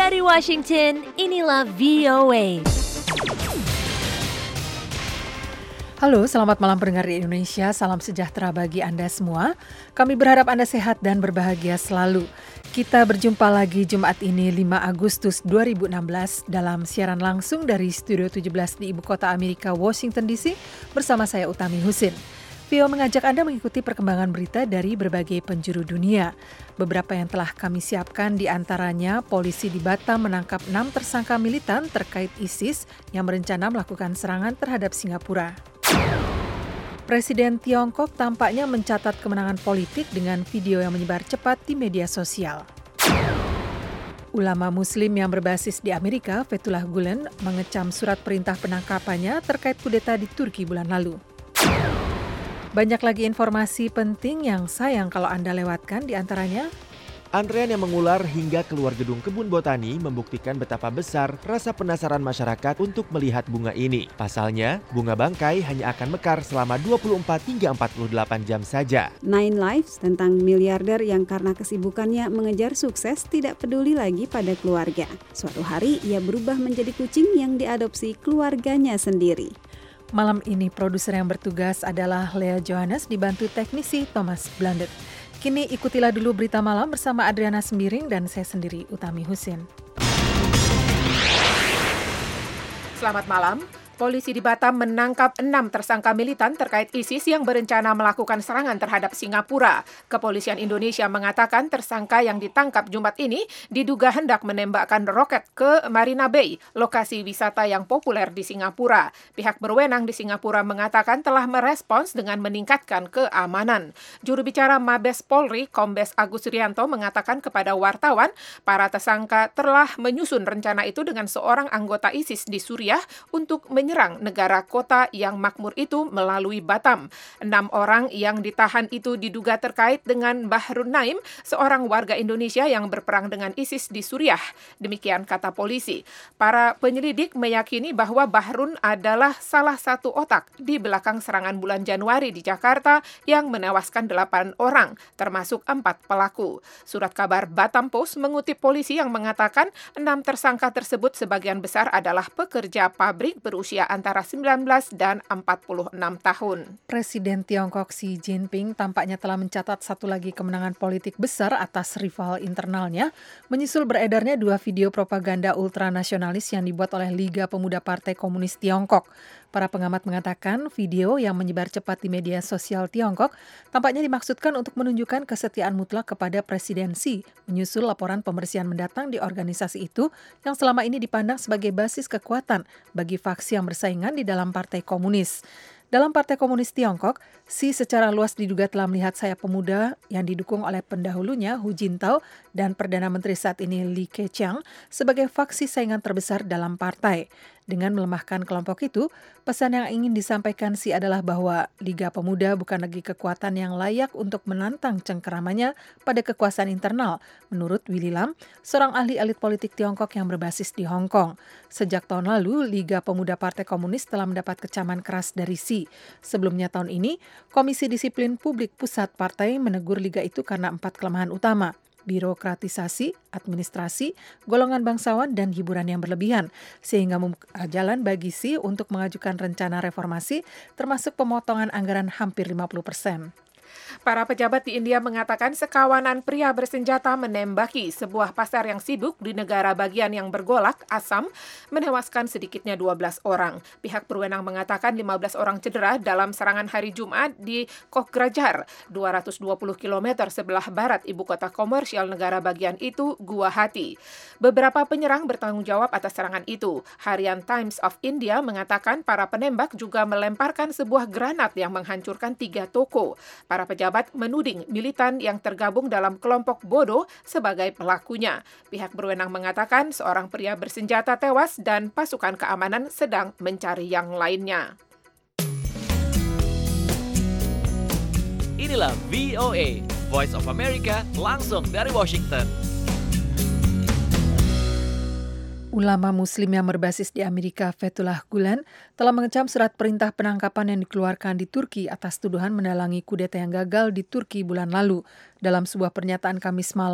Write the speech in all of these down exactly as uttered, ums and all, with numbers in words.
Dari Washington, inilah V O A. Halo, selamat malam pendengar di Indonesia. Salam sejahtera bagi Anda semua. Kami berharap Anda sehat dan berbahagia selalu. Kita berjumpa lagi Jumat ini lima Agustus dua ribu enam belas dalam siaran langsung dari Studio tujuh belas di Ibu Kota Amerika, Washington D C bersama saya Utami Husin. V O A mengajak Anda mengikuti perkembangan berita dari berbagai penjuru dunia. Beberapa yang telah kami siapkan di antaranya, polisi di Batam menangkap enam tersangka militan terkait ISIS yang berencana melakukan serangan terhadap Singapura. Presiden Tiongkok tampaknya mencatat kemenangan politik dengan video yang menyebar cepat di media sosial. Ulama Muslim yang berbasis di Amerika, Fethullah Gulen, mengecam surat perintah penangkapannya terkait kudeta di Turki bulan lalu. Banyak lagi informasi penting yang sayang kalau Anda lewatkan, di antaranya antrean yang mengular hingga keluar gedung kebun botani membuktikan betapa besar rasa penasaran masyarakat untuk melihat bunga ini. Pasalnya, bunga bangkai hanya akan mekar selama dua puluh empat hingga empat puluh delapan jam saja. Nine Lives tentang miliarder yang karena kesibukannya mengejar sukses tidak peduli lagi pada keluarga. Suatu hari ia berubah menjadi kucing yang diadopsi keluarganya sendiri. Malam ini produser yang bertugas adalah Lea Johannes dibantu teknisi Thomas Blandet. Kini ikutilah dulu berita malam bersama Adriana Sembiring dan saya sendiri Utami Husin. Selamat malam. Polisi di Batam menangkap enam tersangka militan terkait ISIS yang berencana melakukan serangan terhadap Singapura. Kepolisian Indonesia mengatakan tersangka yang ditangkap Jumat ini diduga hendak menembakkan roket ke Marina Bay, lokasi wisata yang populer di Singapura. Pihak berwenang di Singapura mengatakan telah merespons dengan meningkatkan keamanan. Juru bicara Mabes Polri, Kombes Agus Rianto, mengatakan kepada wartawan, para tersangka telah menyusun rencana itu dengan seorang anggota ISIS di Suriah untuk menyerang menyerang negara kota yang makmur itu melalui Batam. Enam orang yang ditahan itu diduga terkait dengan Bahrun Naim, seorang warga Indonesia yang berperang dengan ISIS di Suriah. Demikian kata polisi. Para penyelidik meyakini bahwa Bahrun adalah salah satu otak di belakang serangan bulan Januari di Jakarta yang menewaskan delapan orang, termasuk empat pelaku. Surat kabar Batam Post mengutip polisi yang mengatakan enam tersangka tersebut sebagian besar adalah pekerja pabrik berusia antara sembilan belas dan empat puluh enam tahun. Presiden Tiongkok Xi Jinping tampaknya telah mencatat satu lagi kemenangan politik besar atas rival internalnya, menyusul beredarnya dua video propaganda ultranasionalis yang dibuat oleh Liga Pemuda Partai Komunis Tiongkok. Para pengamat mengatakan video yang menyebar cepat di media sosial Tiongkok tampaknya dimaksudkan untuk menunjukkan kesetiaan mutlak kepada Presiden Xi, menyusul laporan pembersihan mendatang di organisasi itu yang selama ini dipandang sebagai basis kekuatan bagi faksi yang bersaingan di dalam Partai Komunis. Dalam Partai Komunis Tiongkok, Xi secara luas diduga telah melihat sayap pemuda yang didukung oleh pendahulunya Hu Jintao dan Perdana Menteri saat ini Li Keqiang sebagai faksi saingan terbesar dalam partai. Dengan melemahkan kelompok itu, pesan yang ingin disampaikan Xi adalah bahwa Liga Pemuda bukan lagi kekuatan yang layak untuk menantang cengkeramannya pada kekuasaan internal, menurut Willy Lam, seorang ahli elit politik Tiongkok yang berbasis di Hong Kong. Sejak tahun lalu, Liga Pemuda Partai Komunis telah mendapat kecaman keras dari Xi. Sebelumnya tahun ini, Komisi Disiplin Publik Pusat Partai menegur Liga itu karena empat kelemahan utama: birokratisasi, administrasi, golongan bangsawan, dan hiburan yang berlebihan, sehingga membuka jalan bagi Xi untuk mengajukan rencana reformasi, termasuk pemotongan anggaran hampir lima puluh persen. Para pejabat di India mengatakan sekawanan pria bersenjata menembaki sebuah pasar yang sibuk di negara bagian yang bergolak, Assam, menewaskan sedikitnya dua belas orang. Pihak berwenang mengatakan lima belas orang cedera dalam serangan hari Jumat di Kokrajhar, dua ratus dua puluh kilometer sebelah barat ibu kota komersial negara bagian itu, Guwahati. Beberapa penyerang bertanggung jawab atas serangan itu. Harian Times of India mengatakan para penembak juga melemparkan sebuah granat yang menghancurkan tiga toko. Para pejabat menuding militan yang tergabung dalam kelompok Bodo sebagai pelakunya. Pihak berwenang mengatakan seorang pria bersenjata tewas dan pasukan keamanan sedang mencari yang lainnya. Inilah V O A, Voice of America, langsung dari Washington. Ulama Muslim yang berbasis di Amerika, Fethullah Gulen, telah mengecam surat perintah penangkapan yang dikeluarkan di Turki atas tuduhan mendalangi kudeta yang gagal di Turki bulan lalu. Dalam sebuah pernyataan Kamis malam,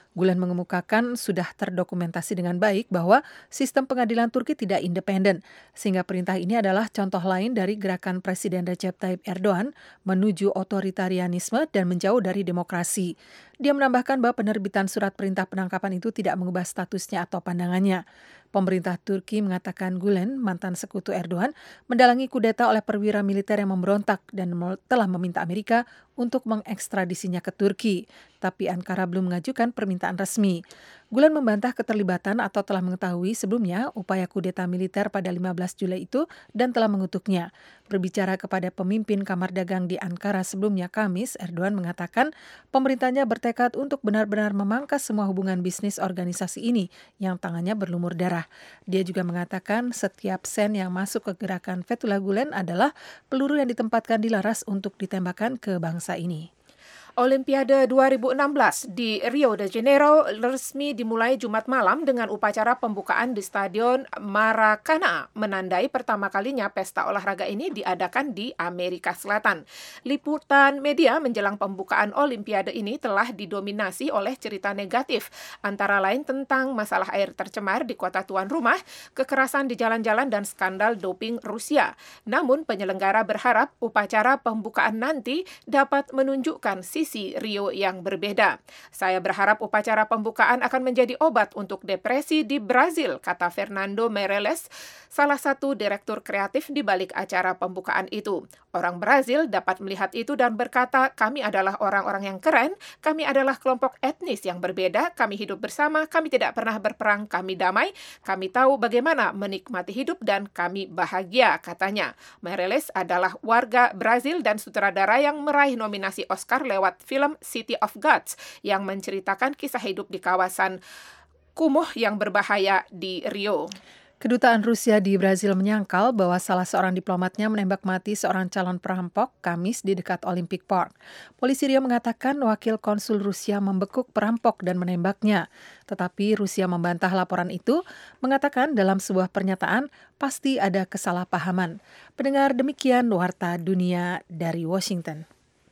Gulen mengemukakan sudah terdokumentasi dengan baik bahwa sistem pengadilan Turki tidak independen, sehingga perintah ini adalah contoh lain dari gerakan Presiden Recep Tayyip Erdogan menuju otoritarianisme dan menjauh dari demokrasi. Dia menambahkan bahwa penerbitan surat perintah penangkapan itu tidak mengubah statusnya atau pandangannya. Pemerintah Turki mengatakan Gulen, mantan sekutu Erdogan, mendalangi kudeta oleh perwira militer yang memberontak dan telah meminta Amerika untuk mengekstradisinya ke Turki. Tapi Ankara belum mengajukan permintaan resmi. Gulen membantah keterlibatan atau telah mengetahui sebelumnya upaya kudeta militer pada lima belas Juli itu dan telah mengutuknya. Berbicara kepada pemimpin Kamar Dagang di Ankara sebelumnya Kamis, Erdogan mengatakan pemerintahnya bertekad untuk benar-benar memangkas semua hubungan bisnis organisasi ini yang tangannya berlumur darah. Dia juga mengatakan setiap sen yang masuk ke gerakan Fethullah Gulen adalah peluru yang ditempatkan di laras untuk ditembakkan ke bangsa ini. Olimpiade dua ribu enam belas di Rio de Janeiro resmi dimulai Jumat malam dengan upacara pembukaan di Stadion Maracana, menandai pertama kalinya pesta olahraga ini diadakan di Amerika Selatan. Liputan media menjelang pembukaan Olimpiade ini telah didominasi oleh cerita negatif, antara lain tentang masalah air tercemar di kota tuan rumah, kekerasan di jalan-jalan, dan skandal doping Rusia. Namun penyelenggara berharap upacara pembukaan nanti dapat menunjukkan sisi Rio yang berbeda. Saya berharap upacara pembukaan akan menjadi obat untuk depresi di Brazil, kata Fernando Meirelles, salah satu direktur kreatif di balik acara pembukaan itu. Orang Brazil dapat melihat itu dan berkata, kami adalah orang-orang yang keren, kami adalah kelompok etnis yang berbeda, kami hidup bersama, kami tidak pernah berperang, kami damai, kami tahu bagaimana menikmati hidup dan kami bahagia, katanya. Meirelles adalah warga Brazil dan sutradara yang meraih nominasi Oscar lewat film City of Gods yang menceritakan kisah hidup di kawasan kumuh yang berbahaya di Rio. Kedutaan Rusia di Brazil menyangkal bahwa salah seorang diplomatnya menembak mati seorang calon perampok Kamis di dekat Olympic Park. Polisi Rio mengatakan wakil konsul Rusia membekuk perampok dan menembaknya. Tetapi Rusia membantah laporan itu, mengatakan dalam sebuah pernyataan pasti ada kesalahpahaman. Pendengar, demikian Warta Dunia dari Washington.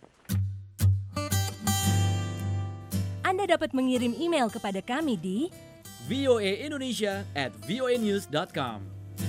Anda dapat mengirim email kepada kami di voaindonesia at voanews dot com.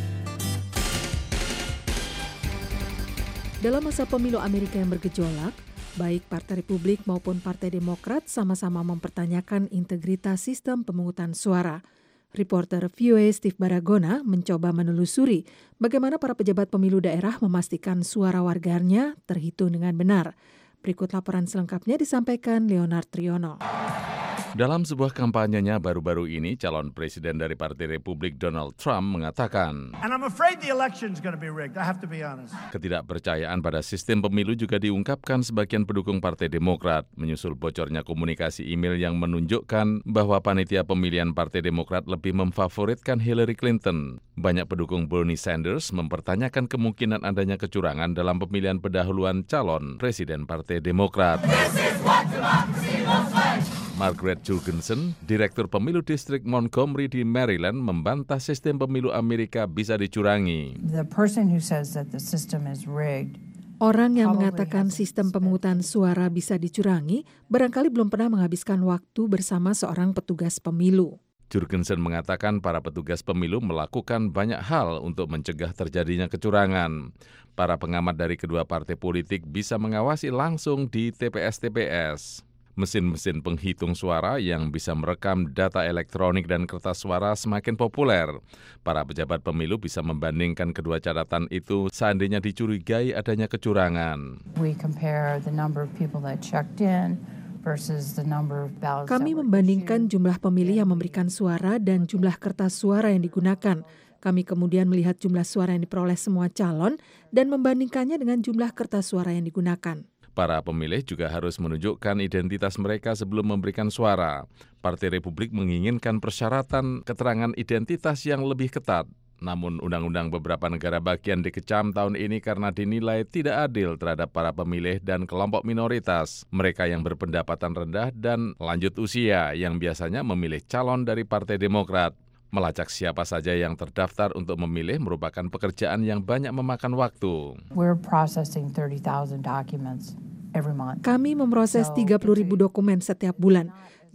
Dalam masa pemilu Amerika yang bergejolak, baik Partai Republik maupun Partai Demokrat sama-sama mempertanyakan integritas sistem pemungutan suara. Reporter V O A Steve Baragona mencoba menelusuri bagaimana para pejabat pemilu daerah memastikan suara warganya terhitung dengan benar. Berikut laporan selengkapnya disampaikan Leonard Triono. Dalam sebuah kampanyenya baru-baru ini, calon presiden dari Partai Republik Donald Trump mengatakan, And I'm afraid the election's going to be rigged. I have to be honest. Ketidakpercayaan pada sistem pemilu juga diungkapkan sebagian pendukung Partai Demokrat, menyusul bocornya komunikasi email yang menunjukkan bahwa panitia pemilihan Partai Demokrat lebih memfavoritkan Hillary Clinton. Banyak pendukung Bernie Sanders mempertanyakan kemungkinan adanya kecurangan dalam pemilihan pendahuluan calon presiden Partai Demokrat. This is what democracy looks like. Margaret Jurgensen, Direktur Pemilu Distrik Montgomery di Maryland, membantah sistem pemilu Amerika bisa dicurangi. The person who says that the system is rigged. Orang yang mengatakan sistem pemungutan suara bisa dicurangi, barangkali belum pernah menghabiskan waktu bersama seorang petugas pemilu. Jurgensen mengatakan para petugas pemilu melakukan banyak hal untuk mencegah terjadinya kecurangan. Para pengamat dari kedua partai politik bisa mengawasi langsung di T P S T P S. Mesin-mesin penghitung suara yang bisa merekam data elektronik dan kertas suara semakin populer. Para pejabat pemilu bisa membandingkan kedua catatan itu seandainya dicurigai adanya kecurangan. We compare the number of people that checked in versus the number of ballots. Kami membandingkan jumlah pemilih yang memberikan suara dan jumlah kertas suara yang digunakan. Kami kemudian melihat jumlah suara yang diperoleh semua calon dan membandingkannya dengan jumlah kertas suara yang digunakan. Para pemilih juga harus menunjukkan identitas mereka sebelum memberikan suara. Partai Republik menginginkan persyaratan keterangan identitas yang lebih ketat. Namun undang-undang beberapa negara bagian dikecam tahun ini karena dinilai tidak adil terhadap para pemilih dan kelompok minoritas, mereka yang berpendapatan rendah dan lanjut usia yang biasanya memilih calon dari Partai Demokrat. Melacak siapa saja yang terdaftar untuk memilih merupakan pekerjaan yang banyak memakan waktu. We're processing thirty thousand documents every month. Kami memproses tiga puluh ribu dokumen setiap bulan.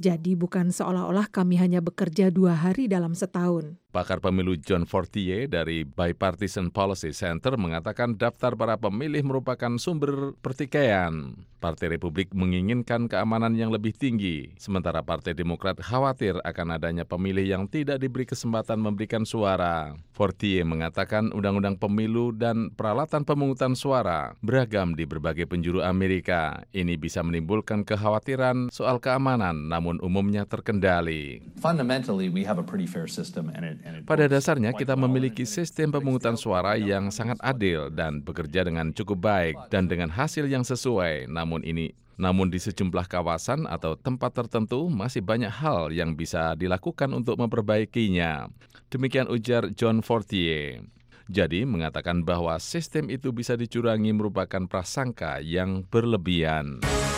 Jadi bukan seolah-olah kami hanya bekerja dua hari dalam setahun. Pakar pemilu John Fortier dari Bipartisan Policy Center mengatakan daftar para pemilih merupakan sumber pertikaian. Partai Republik menginginkan keamanan yang lebih tinggi, sementara Partai Demokrat khawatir akan adanya pemilih yang tidak diberi kesempatan memberikan suara. Fortier mengatakan undang-undang pemilu dan peralatan pemungutan suara beragam di berbagai penjuru Amerika. Ini bisa menimbulkan kekhawatiran soal keamanan, namun umumnya terkendali. Fundamentally, we have a pretty fair system and it Pada dasarnya kita memiliki sistem pemungutan suara yang sangat adil dan bekerja dengan cukup baik dan dengan hasil yang sesuai. Namun ini, namun di sejumlah kawasan atau tempat tertentu masih banyak hal yang bisa dilakukan untuk memperbaikinya. Demikian ujar John Fortier. Jadi mengatakan bahwa sistem itu bisa dicurangi merupakan prasangka yang berlebihan.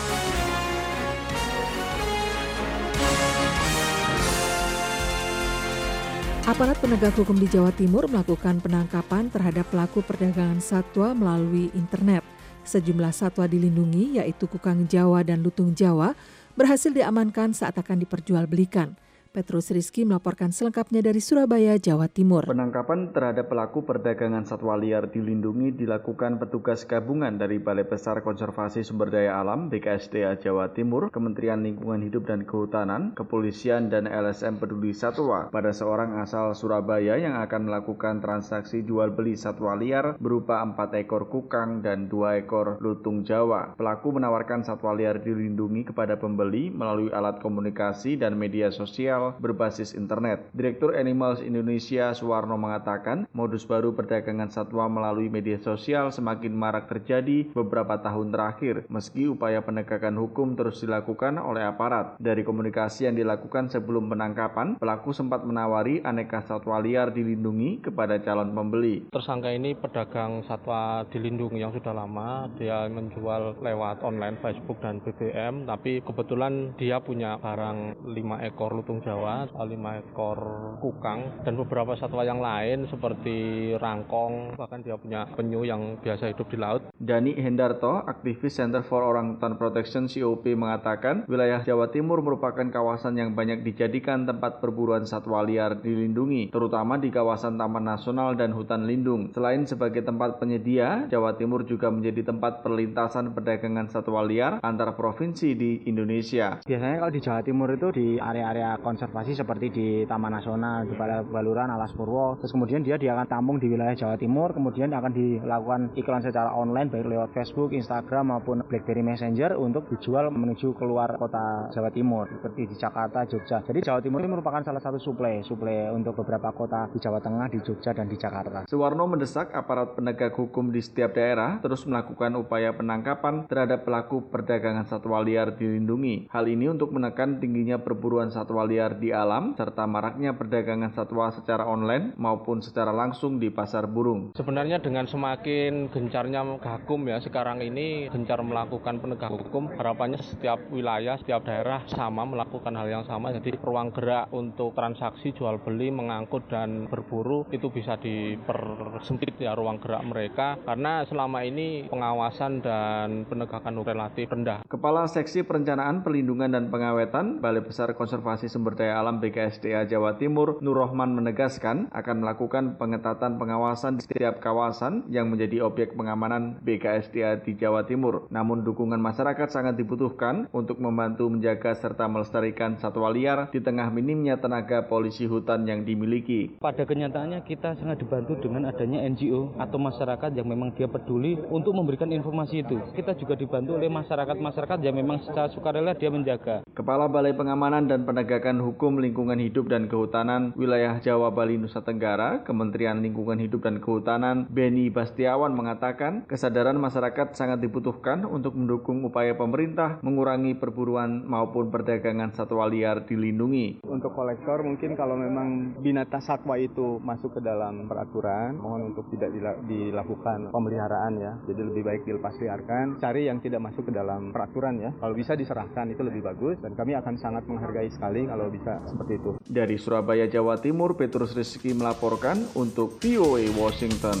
Aparat penegak hukum di Jawa Timur melakukan penangkapan terhadap pelaku perdagangan satwa melalui internet. Sejumlah satwa dilindungi, yaitu kukang Jawa dan lutung Jawa, berhasil diamankan saat akan diperjualbelikan. Petrus Rizky melaporkan selengkapnya dari Surabaya, Jawa Timur. Penangkapan terhadap pelaku perdagangan satwa liar dilindungi dilakukan petugas gabungan dari Balai Besar Konservasi Sumber Daya Alam B K S D A Jawa Timur, Kementerian Lingkungan Hidup dan Kehutanan, Kepolisian dan L S M Peduli Satwa pada seorang asal Surabaya yang akan melakukan transaksi jual beli satwa liar berupa empat ekor kukang dan dua ekor lutung Jawa. Pelaku menawarkan satwa liar dilindungi kepada pembeli melalui alat komunikasi dan media sosial berbasis internet. Direktur Animals Indonesia Suwarno mengatakan, modus baru perdagangan satwa melalui media sosial semakin marak terjadi beberapa tahun terakhir, meski upaya penegakan hukum terus dilakukan oleh aparat. Dari komunikasi yang dilakukan sebelum penangkapan, pelaku sempat menawari aneka satwa liar dilindungi kepada calon pembeli. Tersangka ini pedagang satwa dilindungi yang sudah lama, dia menjual lewat online Facebook dan B B M, tapi kebetulan dia punya barang lima ekor lutung Jawa, lima ekor kukang, dan beberapa satwa yang lain seperti rangkong, bahkan dia punya penyu yang biasa hidup di laut. Dani Hendarto, aktivis Center for Orangutan Protection C O P, mengatakan wilayah Jawa Timur merupakan kawasan yang banyak dijadikan tempat perburuan satwa liar dilindungi, terutama di kawasan Taman Nasional dan Hutan Lindung. Selain sebagai tempat penyedia, Jawa Timur juga menjadi tempat perlintasan perdagangan satwa liar antar provinsi di Indonesia. Biasanya kalau di Jawa Timur itu di area-area konservasi seperti di Taman Nasional, di Baluran, Alas Purwo. Terus kemudian dia dia akan tampung di wilayah Jawa Timur, kemudian akan dilakukan iklan secara online baik lewat Facebook, Instagram maupun BlackBerry Messenger untuk dijual menuju keluar kota Jawa Timur seperti di Jakarta, Jogja. Jadi Jawa Timur ini merupakan salah satu suplai, suplai untuk beberapa kota di Jawa Tengah, di Jogja dan di Jakarta. Suwarno mendesak aparat penegak hukum di setiap daerah terus melakukan upaya penangkapan terhadap pelaku perdagangan satwa liar dilindungi. Hal ini untuk menekan tingginya perburuan satwa liar di alam serta maraknya perdagangan satwa secara online maupun secara langsung di pasar burung. Sebenarnya dengan semakin gencarnya Gakum ya sekarang ini gencar melakukan penegak hukum, harapannya setiap wilayah, setiap daerah sama melakukan hal yang sama. Jadi ruang gerak untuk transaksi jual beli, mengangkut dan berburu itu bisa dipersempit ya ruang gerak mereka, karena selama ini pengawasan dan penegakan relatif rendah. Kepala Seksi Perencanaan, Pelindungan dan Pengawetan Balai Besar Konservasi Sumber Daya Alam B K S D A Jawa Timur, Nur Rohman menegaskan akan melakukan pengetatan pengawasan di setiap kawasan yang menjadi objek pengamanan B K S D A di Jawa Timur. Namun dukungan masyarakat sangat dibutuhkan untuk membantu menjaga serta melestarikan satwa liar di tengah minimnya tenaga polisi hutan yang dimiliki. Pada kenyataannya kita sangat dibantu dengan adanya N G O atau masyarakat yang memang dia peduli untuk memberikan informasi itu. Kita juga dibantu oleh masyarakat-masyarakat yang memang secara sukarela dia menjaga. Kepala Balai Pengamanan dan Penegakan Hukum Lingkungan Hidup dan Kehutanan Wilayah Jawa Bali Nusa Tenggara, Kementerian Lingkungan Hidup dan Kehutanan, Beni Bastiawan mengatakan kesadaran masyarakat sangat dibutuhkan untuk mendukung upaya pemerintah mengurangi perburuan maupun perdagangan satwa liar dilindungi. Untuk kolektor mungkin kalau memang binatang satwa itu masuk ke dalam peraturan, mohon untuk tidak dilakukan pemeliharaan ya. Jadi lebih baik dilepas liarkan, cari yang tidak masuk ke dalam peraturan ya. Kalau bisa diserahkan itu lebih bagus dan kami akan sangat menghargai sekali kalau bisa seperti itu. Dari Surabaya, Jawa Timur, Petrus Rizky melaporkan untuk V O A Washington.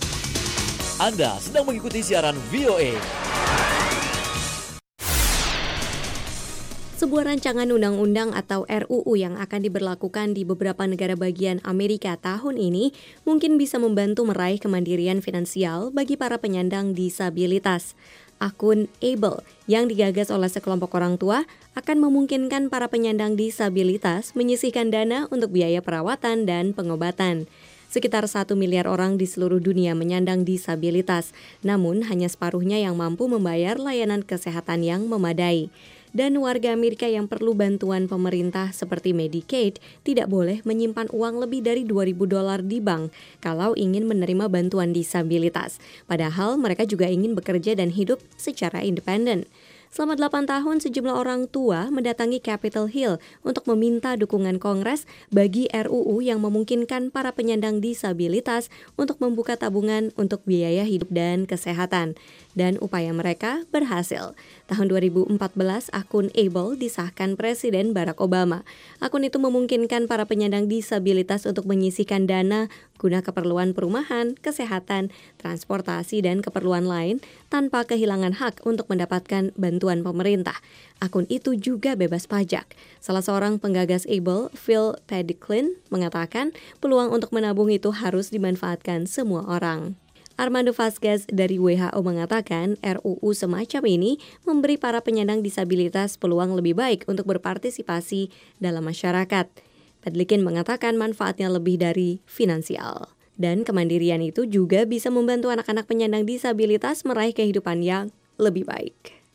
Anda sedang mengikuti siaran V O A. Sebuah rancangan undang-undang atau R U U yang akan diberlakukan di beberapa negara bagian Amerika tahun ini mungkin bisa membantu meraih kemandirian finansial bagi para penyandang disabilitas. Akun Able yang digagas oleh sekelompok orang tua akan memungkinkan para penyandang disabilitas menyisihkan dana untuk biaya perawatan dan pengobatan. Sekitar satu miliar orang di seluruh dunia menyandang disabilitas, namun hanya separuhnya yang mampu membayar layanan kesehatan yang memadai. Dan warga Amerika yang perlu bantuan pemerintah seperti Medicaid tidak boleh menyimpan uang lebih dari dua ribu dolar di bank kalau ingin menerima bantuan disabilitas. Padahal mereka juga ingin bekerja dan hidup secara independen. Selama delapan tahun, sejumlah orang tua mendatangi Capitol Hill untuk meminta dukungan Kongres bagi R U U yang memungkinkan para penyandang disabilitas untuk membuka tabungan untuk biaya hidup dan kesehatan. Dan upaya mereka berhasil. Tahun dua ribu empat belas, akun Able disahkan Presiden Barack Obama. Akun itu memungkinkan para penyandang disabilitas untuk menyisihkan dana guna keperluan perumahan, kesehatan, transportasi, dan keperluan lain tanpa kehilangan hak untuk mendapatkan bantuan pemerintah. Akun itu juga bebas pajak. Salah seorang penggagas Able, Phil Pediclin, mengatakan peluang untuk menabung itu harus dimanfaatkan semua orang. Armando Vazquez dari W H O mengatakan R U U semacam ini memberi para penyandang disabilitas peluang lebih baik untuk berpartisipasi dalam masyarakat. Pediclin mengatakan manfaatnya lebih dari finansial. Dan kemandirian itu juga bisa membantu anak-anak penyandang disabilitas meraih kehidupan yang lebih baik.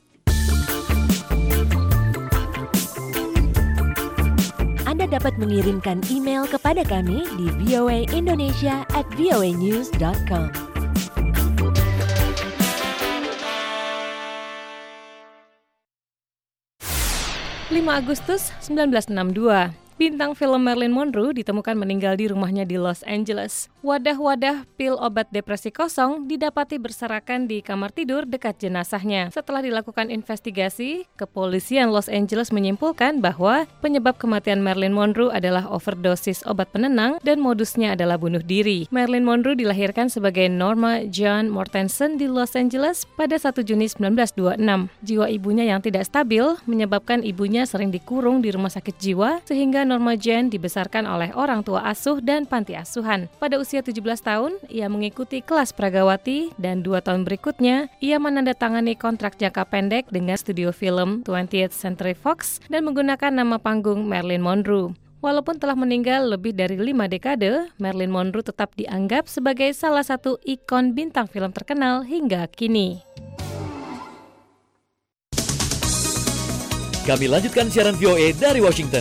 Anda dapat mengirimkan email kepada kami di voaindonesia at voanews dot com. lima Agustus seribu sembilan ratus enam puluh dua, bintang film Marilyn Monroe ditemukan meninggal di rumahnya di Los Angeles. Wadah-wadah pil obat depresi kosong didapati berserakan di kamar tidur dekat jenazahnya. Setelah dilakukan investigasi, kepolisian Los Angeles menyimpulkan bahwa penyebab kematian Marilyn Monroe adalah overdosis obat penenang dan modusnya adalah bunuh diri. Marilyn Monroe dilahirkan sebagai Norma Jean Mortensen di Los Angeles pada satu Juni seribu sembilan ratus dua puluh enam. Jiwa ibunya yang tidak stabil menyebabkan ibunya sering dikurung di rumah sakit jiwa, sehingga Norma Jean dibesarkan oleh orang tua asuh dan panti asuhan. Pada usia tujuh belas tahun, ia mengikuti kelas pragawati dan dua tahun berikutnya, ia menandatangani kontrak jangka pendek dengan studio film twentieth Century Fox dan menggunakan nama panggung Marilyn Monroe. Walaupun telah meninggal lebih dari lima dekade, Marilyn Monroe tetap dianggap sebagai salah satu ikon bintang film terkenal hingga kini. Kami lanjutkan siaran V O A dari Washington.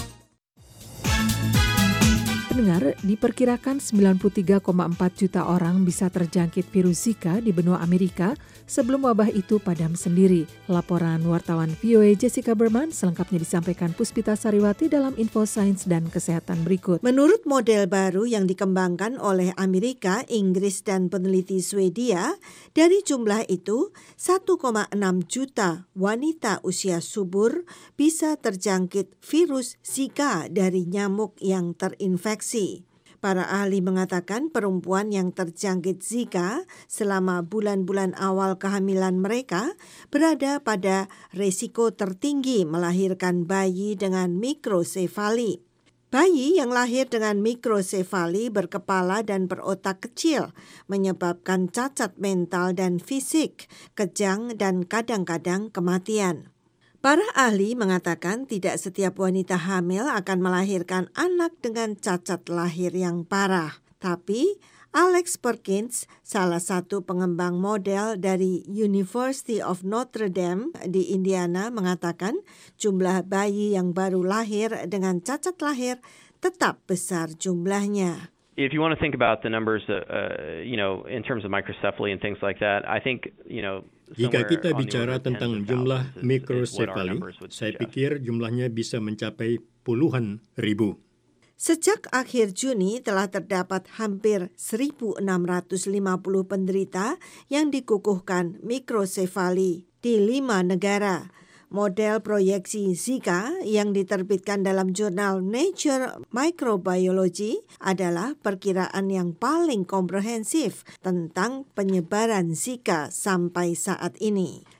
Pendengar, diperkirakan sembilan puluh tiga koma empat juta orang bisa terjangkit virus Zika di benua Amerika sebelum wabah itu padam sendiri. Laporan wartawan V O A Jessica Berman selengkapnya disampaikan Puspita Sariwati dalam Info Sains dan Kesehatan berikut. Menurut model baru yang dikembangkan oleh Amerika, Inggris, dan peneliti Swedia, dari jumlah itu satu koma enam juta wanita usia subur bisa terjangkit virus Zika dari nyamuk yang terinfeksi. Para ahli mengatakan perempuan yang terjangkit Zika selama bulan-bulan awal kehamilan mereka berada pada resiko tertinggi melahirkan bayi dengan mikrosefali. Bayi yang lahir dengan mikrosefali berkepala dan berotak kecil menyebabkan cacat mental dan fisik, kejang, dan kadang-kadang kematian. Para ahli mengatakan tidak setiap wanita hamil akan melahirkan anak dengan cacat lahir yang parah. Tapi Alex Perkins, salah satu pengembang model dari University of Notre Dame di Indiana, mengatakan jumlah bayi yang baru lahir dengan cacat lahir tetap besar jumlahnya. If you want to think about the numbers, uh, uh, you know, in terms of microcephaly and things like that, I think, you know, jika kita bicara tentang jumlah mikrosefali, saya pikir jumlahnya bisa mencapai puluhan ribu. Sejak akhir Juni telah terdapat hampir seribu enam ratus lima puluh penderita yang dikukuhkan mikrosefali di lima negara. Model proyeksi Zika yang diterbitkan dalam jurnal Nature Microbiology adalah perkiraan yang paling komprehensif tentang penyebaran Zika sampai saat ini.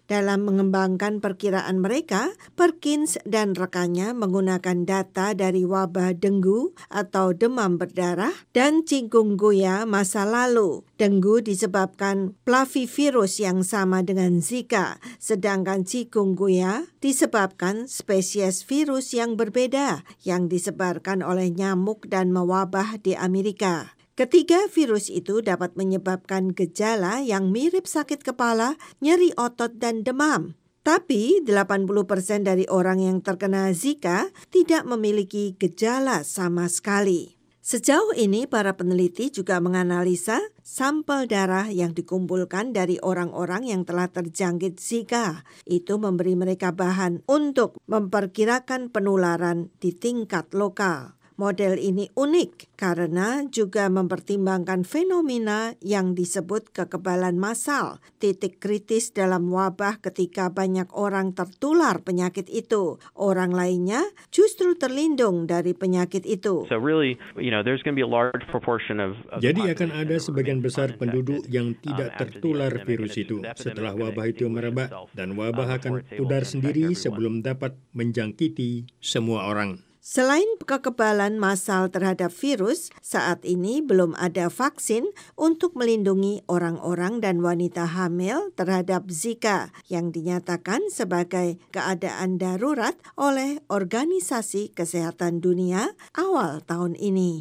Dalam mengembangkan perkiraan mereka, Perkins dan rekannya menggunakan data dari wabah denggu atau demam berdarah dan chikungunya masa lalu. Denggu disebabkan flavivirus yang sama dengan Zika, sedangkan chikungunya disebabkan spesies virus yang berbeda yang disebarkan oleh nyamuk dan mewabah di Amerika. Ketiga virus itu dapat menyebabkan gejala yang mirip sakit kepala, nyeri otot, dan demam. Tapi delapan puluh persen dari orang yang terkena Zika tidak memiliki gejala sama sekali. Sejauh ini para peneliti juga menganalisa sampel darah yang dikumpulkan dari orang-orang yang telah terjangkit Zika. Itu memberi mereka bahan untuk memperkirakan penularan di tingkat lokal. Model ini unik karena juga mempertimbangkan fenomena yang disebut kekebalan massal, titik kritis dalam wabah ketika banyak orang tertular penyakit itu. Orang lainnya justru terlindung dari penyakit itu. So really, you know, there's going to be a large proportion of, of Jadi akan ada sebagian besar penduduk yang tidak tertular virus itu setelah wabah itu merebak, dan wabah akan pudar sendiri sebelum dapat menjangkiti semua orang. Selain kekebalan massal terhadap virus, saat ini belum ada vaksin untuk melindungi orang-orang dan wanita hamil terhadap Zika yang dinyatakan sebagai keadaan darurat oleh Organisasi Kesehatan Dunia awal tahun ini.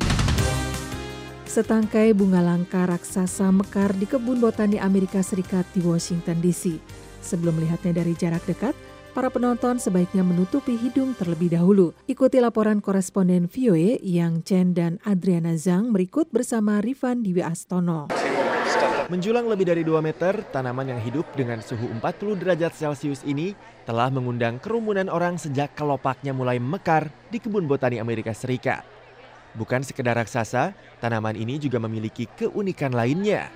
Setangkai bunga langka raksasa mekar di kebun botani Amerika Serikat di Washington D C. Sebelum melihatnya dari jarak dekat, para penonton sebaiknya menutupi hidung terlebih dahulu. Ikuti laporan koresponden V O A yang Chen dan Adriana Zhang berikut bersama Rifan Dwi Astono. Menjulang lebih dari dua meter, tanaman yang hidup dengan suhu empat puluh derajat Celcius ini telah mengundang kerumunan orang sejak kelopaknya mulai mekar di kebun botani Amerika Serikat. Bukan sekedar raksasa, tanaman ini juga memiliki keunikan lainnya.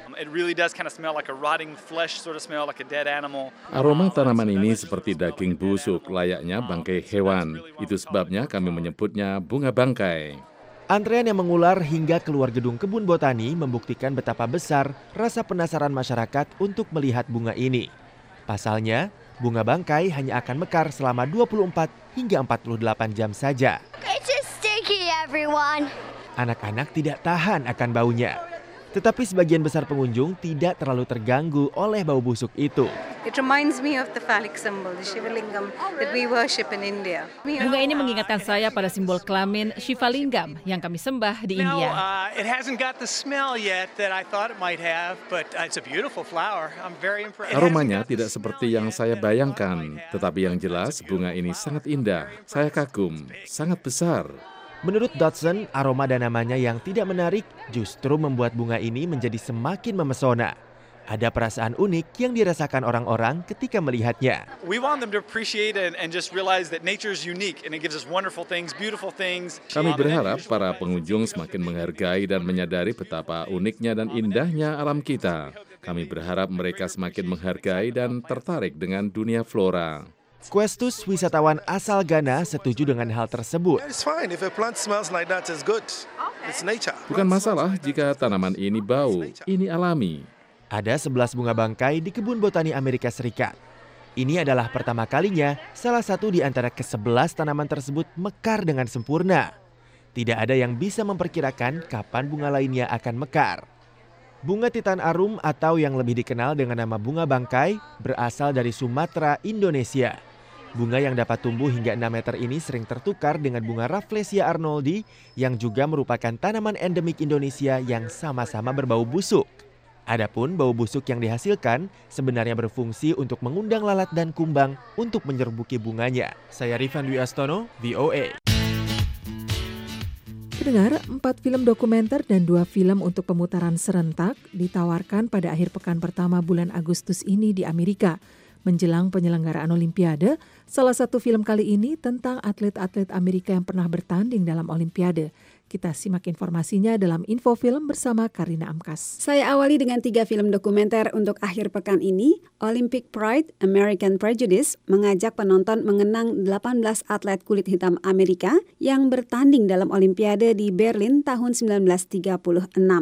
Aroma tanaman ini seperti daging busuk, layaknya bangkai hewan. Itu sebabnya kami menyebutnya bunga bangkai. Antrean yang mengular hingga keluar gedung kebun botani membuktikan betapa besar rasa penasaran masyarakat untuk melihat bunga ini. Pasalnya, bunga bangkai hanya akan mekar selama dua puluh empat hingga empat puluh delapan jam saja. Everyone. Anak-anak tidak tahan akan baunya. Tetapi sebagian besar pengunjung tidak terlalu terganggu oleh bau busuk itu. It reminds me of the phallic symbol, the Shiva Lingam that we worship in India. Bunga ini mengingatkan saya pada simbol kelamin Shiva Lingam yang kami sembah di India. No, uh, it hasn't got the smell yet that I thought it might have, but it's a beautiful flower. I'm very impressed. Aromanya tidak seperti yang saya bayangkan, tetapi yang jelas bunga ini sangat indah. Saya kagum, sangat besar. Menurut Dodson, aroma dan namanya yang tidak menarik justru membuat bunga ini menjadi semakin memesona. Ada perasaan unik yang dirasakan orang-orang ketika melihatnya. We want them to appreciate it and just realize that nature is unique and it gives us wonderful things, beautiful things. Kami berharap para pengunjung semakin menghargai dan menyadari betapa uniknya dan indahnya alam kita. Kami berharap mereka semakin menghargai dan tertarik dengan dunia flora. Questus, wisatawan asal Ghana, setuju dengan hal tersebut. Bukan masalah jika tanaman ini bau, ini alami. Ada sebelas bunga bangkai di kebun botani Amerika Serikat. Ini adalah pertama kalinya salah satu di antara kesebelas tanaman tersebut mekar dengan sempurna. Tidak ada yang bisa memperkirakan kapan bunga lainnya akan mekar. Bunga titan arum atau yang lebih dikenal dengan nama bunga bangkai berasal dari Sumatera, Indonesia. Bunga yang dapat tumbuh hingga enam meter ini sering tertukar dengan bunga Rafflesia arnoldi yang juga merupakan tanaman endemik Indonesia yang sama-sama berbau busuk. Adapun bau busuk yang dihasilkan sebenarnya berfungsi untuk mengundang lalat dan kumbang untuk menyerbuki bunganya. Saya Rifan Dwi Astono, V O A. Pendengar, empat film dokumenter dan dua film untuk pemutaran serentak ditawarkan pada akhir pekan pertama bulan Agustus ini di Amerika. Menjelang penyelenggaraan Olimpiade, salah satu film kali ini tentang atlet-atlet Amerika yang pernah bertanding dalam Olimpiade. Kita simak informasinya dalam Info Film bersama Karina Amkas. Saya awali dengan tiga film dokumenter untuk akhir pekan ini. Olympic Pride, American Prejudice mengajak penonton mengenang delapan belas atlet kulit hitam Amerika yang bertanding dalam Olimpiade di Berlin tahun sembilan belas tiga puluh enam.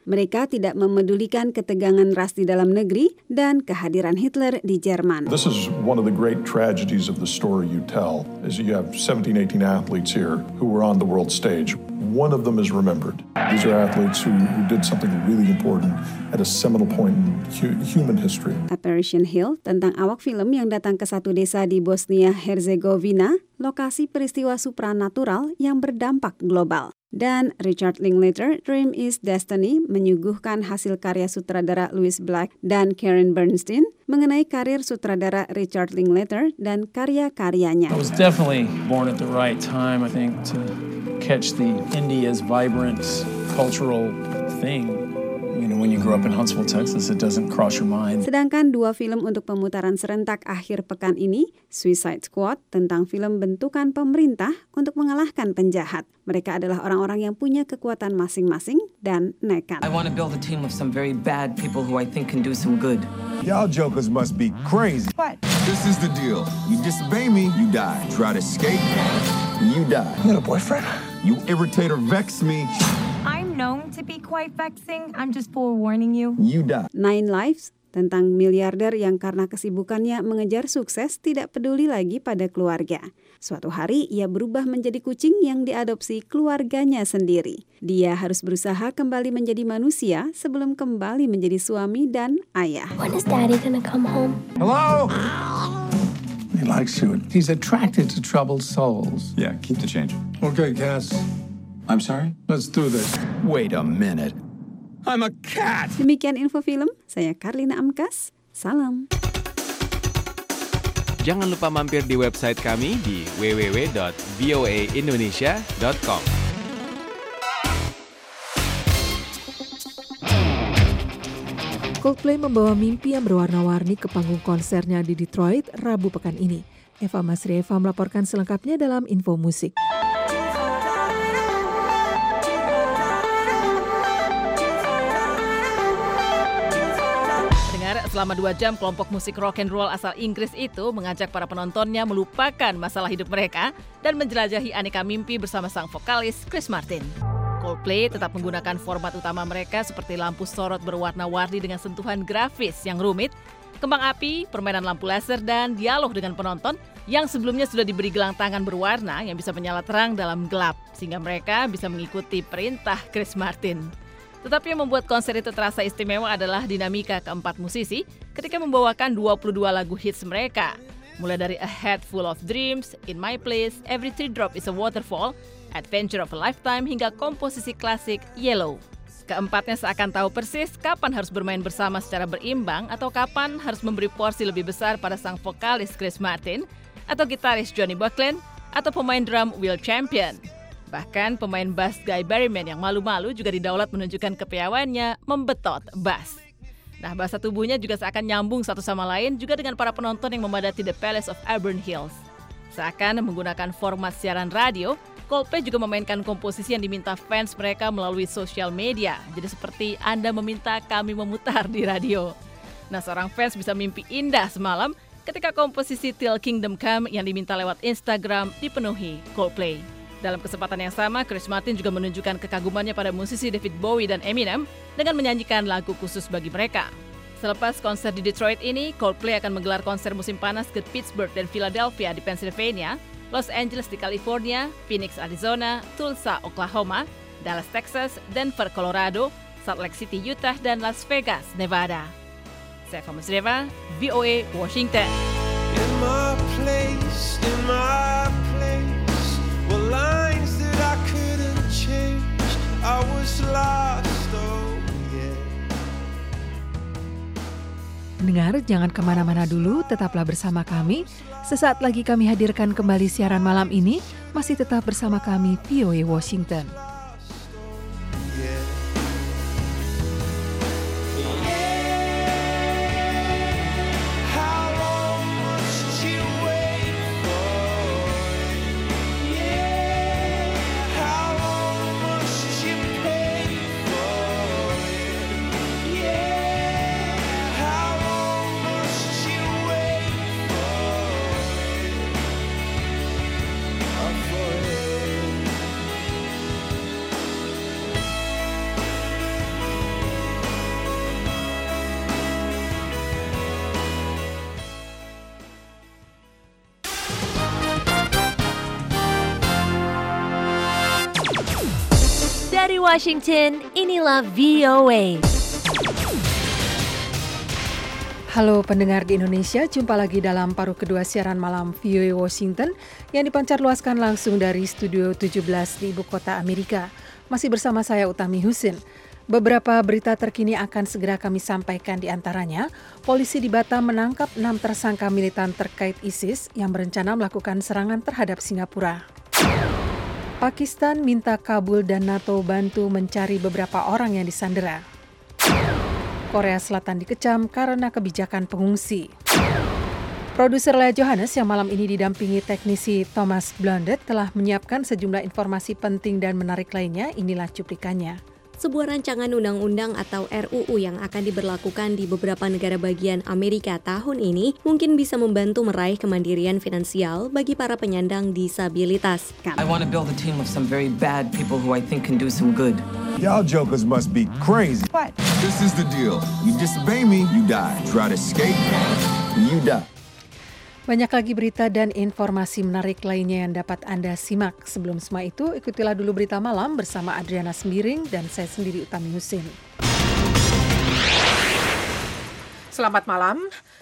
Mereka tidak memedulikan ketegangan ras di dalam negeri dan kehadiran Hitler di Jerman. This is one of the great tragedies of the story you tell, is you have seventeen, eighteen athletes here who were on the world stage. One of them is remembered. These are athletes who, who did something really important at a seminal point in hu- human history. Apparition Hill tentang awak film yang datang ke satu desa di Bosnia-Herzegovina, lokasi peristiwa supranatural yang berdampak global. Dan Richard Linklater, Dream is Destiny, menyuguhkan hasil karya sutradara Louis Black dan Karen Bernstein mengenai karir sutradara Richard Linklater dan karya-karyanya. I was definitely born at the right time, I think, to catch the India's vibrant cultural thing. You know, when you grow up in Huntsville, Texas, it doesn't cross your mind. Sedangkan dua film untuk pemutaran serentak akhir pekan ini, Suicide Squad tentang film bentukan pemerintah untuk mengalahkan penjahat. Mereka adalah orang-orang yang punya kekuatan masing-masing dan nekat. I want to build a team of some very bad people who I think can do some good. Y'all jokers must be crazy. What? This is the deal. You disobey me, you die. Try to escape, you die. You got a boyfriend? You irritate or vex me, I'm known to be quite vexing. I'm just forewarning you. you die. Nine Lives tentang miliarder yang karena kesibukannya mengejar sukses tidak peduli lagi pada keluarga. Suatu hari ia berubah menjadi kucing yang diadopsi keluarganya sendiri. Dia harus berusaha kembali menjadi manusia sebelum kembali menjadi suami dan ayah. When is Daddy gonna come home? Hello? He likes you. He's attracted to troubled souls. Yeah, keep the change. Okay, Cass. I'm sorry? Let's do this. Wait a minute. I'm a cat! Demikian info film, saya Karlina Amkas, salam. Jangan lupa mampir di website kami di w w w dot v o a indonesia dot com. Coldplay membawa mimpi yang berwarna-warni ke panggung konsernya di Detroit Rabu pekan ini. Eva Masrieva melaporkan selengkapnya dalam Info Musik. Selama dua jam, kelompok musik rock and roll asal Inggris itu mengajak para penontonnya melupakan masalah hidup mereka dan menjelajahi aneka mimpi bersama sang vokalis Chris Martin. Coldplay tetap menggunakan format utama mereka seperti lampu sorot berwarna-warni dengan sentuhan grafis yang rumit, kembang api, permainan lampu laser, dan dialog dengan penonton yang sebelumnya sudah diberi gelang tangan berwarna yang bisa menyala terang dalam gelap, sehingga mereka bisa mengikuti perintah Chris Martin. Tetapi yang membuat konser itu terasa istimewa adalah dinamika keempat musisi ketika membawakan dua puluh dua lagu hits mereka. Mulai dari A Head Full of Dreams, In My Place, Every Teardrop is a Waterfall, Adventure of a Lifetime, hingga komposisi klasik Yellow. Keempatnya seakan tahu persis kapan harus bermain bersama secara berimbang atau kapan harus memberi porsi lebih besar pada sang vokalis Chris Martin atau gitaris Johnny Buckland atau pemain drum Will Champion. Bahkan pemain bass Guy Berryman yang malu-malu juga didaulat menunjukkan kepiawaiannya membetot bass. Nah, bahasa tubuhnya juga seakan nyambung satu sama lain juga dengan para penonton yang memadati The Palace of Auburn Hills. Seakan menggunakan format siaran radio, Coldplay juga memainkan komposisi yang diminta fans mereka melalui sosial media. Jadi seperti Anda meminta kami memutar di radio. Nah, seorang fans bisa mimpi indah semalam ketika komposisi Till Kingdom Come yang diminta lewat Instagram dipenuhi Coldplay. Dalam kesempatan yang sama, Chris Martin juga menunjukkan kekagumannya pada musisi David Bowie dan Eminem dengan menyanyikan lagu khusus bagi mereka. Selepas konser di Detroit ini, Coldplay akan menggelar konser musim panas ke Pittsburgh dan Philadelphia di Pennsylvania, Los Angeles di California, Phoenix, Arizona, Tulsa, Oklahoma, Dallas, Texas, Denver, Colorado, Salt Lake City, Utah, dan Las Vegas, Nevada. Saya Eva Masrieva, V O A, Washington. In my place, in my place. Lines that I couldn't change, I was lost, oh yeah. Pendengar, jangan kemana-mana dulu, tetaplah bersama kami. Sesaat lagi kami hadirkan kembali siaran malam ini, masih tetap bersama kami V O A Washington. Dari Washington, inilah V O A. Halo pendengar di Indonesia, jumpa lagi dalam paruh kedua siaran malam V O A Washington yang dipancarluaskan langsung dari Studio tujuh belas di Ibu Kota Amerika. Masih bersama saya Utami Husin. Beberapa berita terkini akan segera kami sampaikan, di antaranya polisi di Batam menangkap enam tersangka militan terkait ISIS yang berencana melakukan serangan terhadap Singapura. Pakistan minta Kabul dan NATO bantu mencari beberapa orang yang disandera. Korea Selatan dikecam karena kebijakan pengungsi. Produser Lea Johannes yang malam ini didampingi teknisi Thomas Blondet telah menyiapkan sejumlah informasi penting dan menarik lainnya. Inilah cuplikannya. Sebuah rancangan undang-undang atau R U U yang akan diberlakukan di beberapa negara bagian Amerika tahun ini mungkin bisa membantu meraih kemandirian finansial bagi para penyandang disabilitas. I want to build a team of some very bad people who I think can do some good. Y'all jokers must be crazy. What? This is the deal. You disobey me, you die. Try to escape, you die. Banyak lagi berita dan informasi menarik lainnya yang dapat Anda simak. Sebelum semua itu, ikutilah dulu berita malam bersama Adriana Sembiring dan saya sendiri Utami Husin. Selamat malam.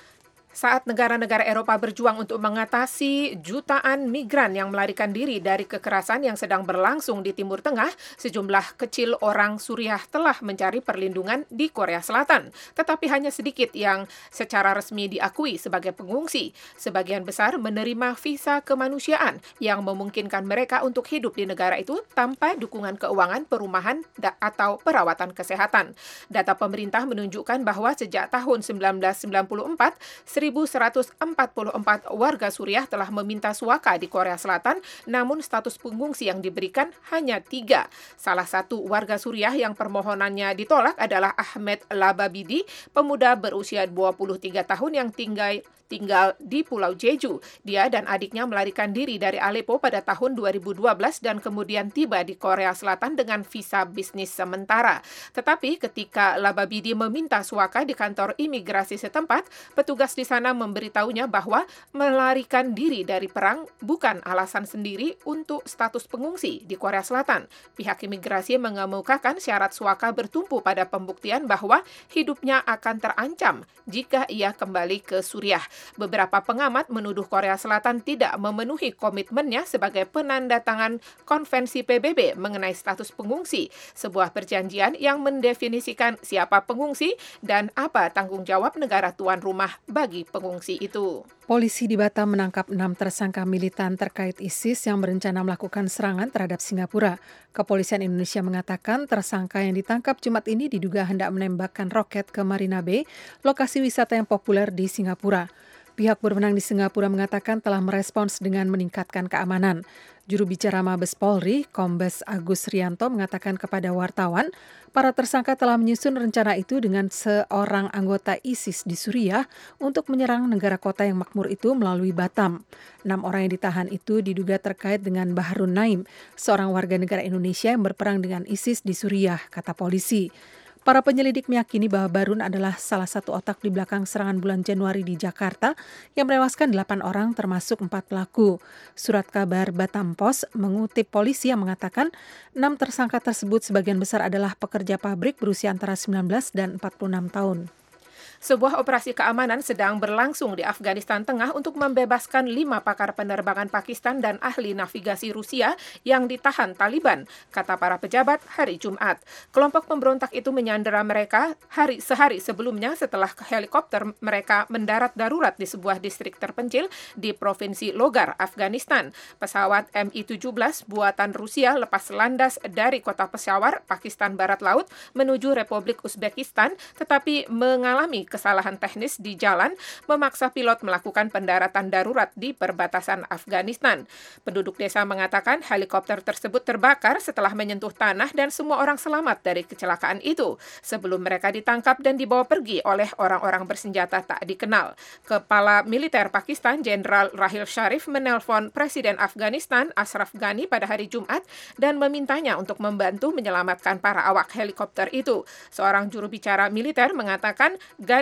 Saat negara-negara Eropa berjuang untuk mengatasi jutaan migran yang melarikan diri dari kekerasan yang sedang berlangsung di Timur Tengah, sejumlah kecil orang Suriah telah mencari perlindungan di Korea Selatan. Tetapi hanya sedikit yang secara resmi diakui sebagai pengungsi. Sebagian besar menerima visa kemanusiaan yang memungkinkan mereka untuk hidup di negara itu tanpa dukungan keuangan, perumahan, atau perawatan kesehatan. Data pemerintah menunjukkan bahwa sejak tahun seribu sembilan ratus sembilan puluh empat, seribu seratus empat puluh empat warga Suriah telah meminta suaka di Korea Selatan, namun status pengungsi yang diberikan hanya tiga. Salah satu warga Suriah yang permohonannya ditolak adalah Ahmed Lababidi, pemuda berusia dua puluh tiga tahun yang tinggal tinggal di Pulau Jeju. Dia dan adiknya melarikan diri dari Aleppo pada tahun dua ribu dua belas dan kemudian tiba di Korea Selatan dengan visa bisnis sementara. Tetapi ketika Lababidi meminta suaka di kantor imigrasi setempat, petugas di sana memberitahunya bahwa melarikan diri dari perang bukan alasan sendiri untuk status pengungsi di Korea Selatan. Pihak imigrasi mengemukakan syarat suaka bertumpu pada pembuktian bahwa hidupnya akan terancam jika ia kembali ke Suriah. Beberapa pengamat menuduh Korea Selatan tidak memenuhi komitmennya sebagai penanda tangan Konvensi P B B mengenai status pengungsi, sebuah perjanjian yang mendefinisikan siapa pengungsi dan apa tanggung jawab negara tuan rumah bagi pengungsi itu. Polisi di Batam menangkap enam tersangka militan terkait ISIS yang berencana melakukan serangan terhadap Singapura. Kepolisian Indonesia mengatakan tersangka yang ditangkap Jumat ini diduga hendak menembakkan roket ke Marina Bay, lokasi wisata yang populer di Singapura. Pihak berwenang di Singapura mengatakan telah merespons dengan meningkatkan keamanan. Juru bicara Mabes Polri, Kombes Agus Rianto, mengatakan kepada wartawan, para tersangka telah menyusun rencana itu dengan seorang anggota ISIS di Suriah untuk menyerang negara kota yang makmur itu melalui Batam. Enam orang yang ditahan itu diduga terkait dengan Baharun Naim, seorang warga negara Indonesia yang berperang dengan ISIS di Suriah, kata polisi. Para penyelidik meyakini bahwa Barun adalah salah satu otak di belakang serangan bulan Januari di Jakarta yang menewaskan delapan orang termasuk empat pelaku. Surat kabar Batam Post mengutip polisi yang mengatakan enam tersangka tersebut sebagian besar adalah pekerja pabrik berusia antara sembilan belas dan empat puluh enam tahun. Sebuah operasi keamanan sedang berlangsung di Afghanistan Tengah untuk membebaskan lima pakar penerbangan Pakistan dan ahli navigasi Rusia yang ditahan Taliban, kata para pejabat hari Jumat. Kelompok pemberontak itu menyandera mereka hari sehari sebelumnya setelah helikopter mereka mendarat darurat di sebuah distrik terpencil di Provinsi Logar, Afghanistan. Pesawat M I tujuh belas buatan Rusia lepas landas dari kota Peshawar, Pakistan Barat Laut, menuju Republik Uzbekistan, tetapi mengalami kesalahan teknis di jalan memaksa pilot melakukan pendaratan darurat di perbatasan Afghanistan. Penduduk desa mengatakan helikopter tersebut terbakar setelah menyentuh tanah dan semua orang selamat dari kecelakaan itu sebelum mereka ditangkap dan dibawa pergi oleh orang-orang bersenjata tak dikenal. Kepala Militer Pakistan, Jenderal Rahil Sharif, menelpon Presiden Afghanistan Ashraf Ghani pada hari Jumat dan memintanya untuk membantu menyelamatkan para awak helikopter itu. Seorang juru bicara militer mengatakan Ghani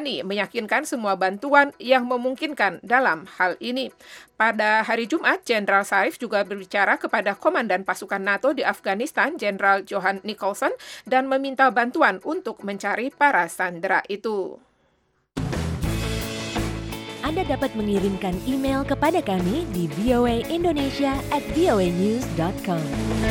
berani meyakinkan semua bantuan yang memungkinkan dalam hal ini. Pada hari Jumat, Jenderal Zarif juga berbicara kepada Komandan Pasukan NATO di Afghanistan, Jenderal Johan Nicholson, dan meminta bantuan untuk mencari para sandera itu. Anda dapat mengirimkan email kepada kami di v o a indonesia at v o a news dot com.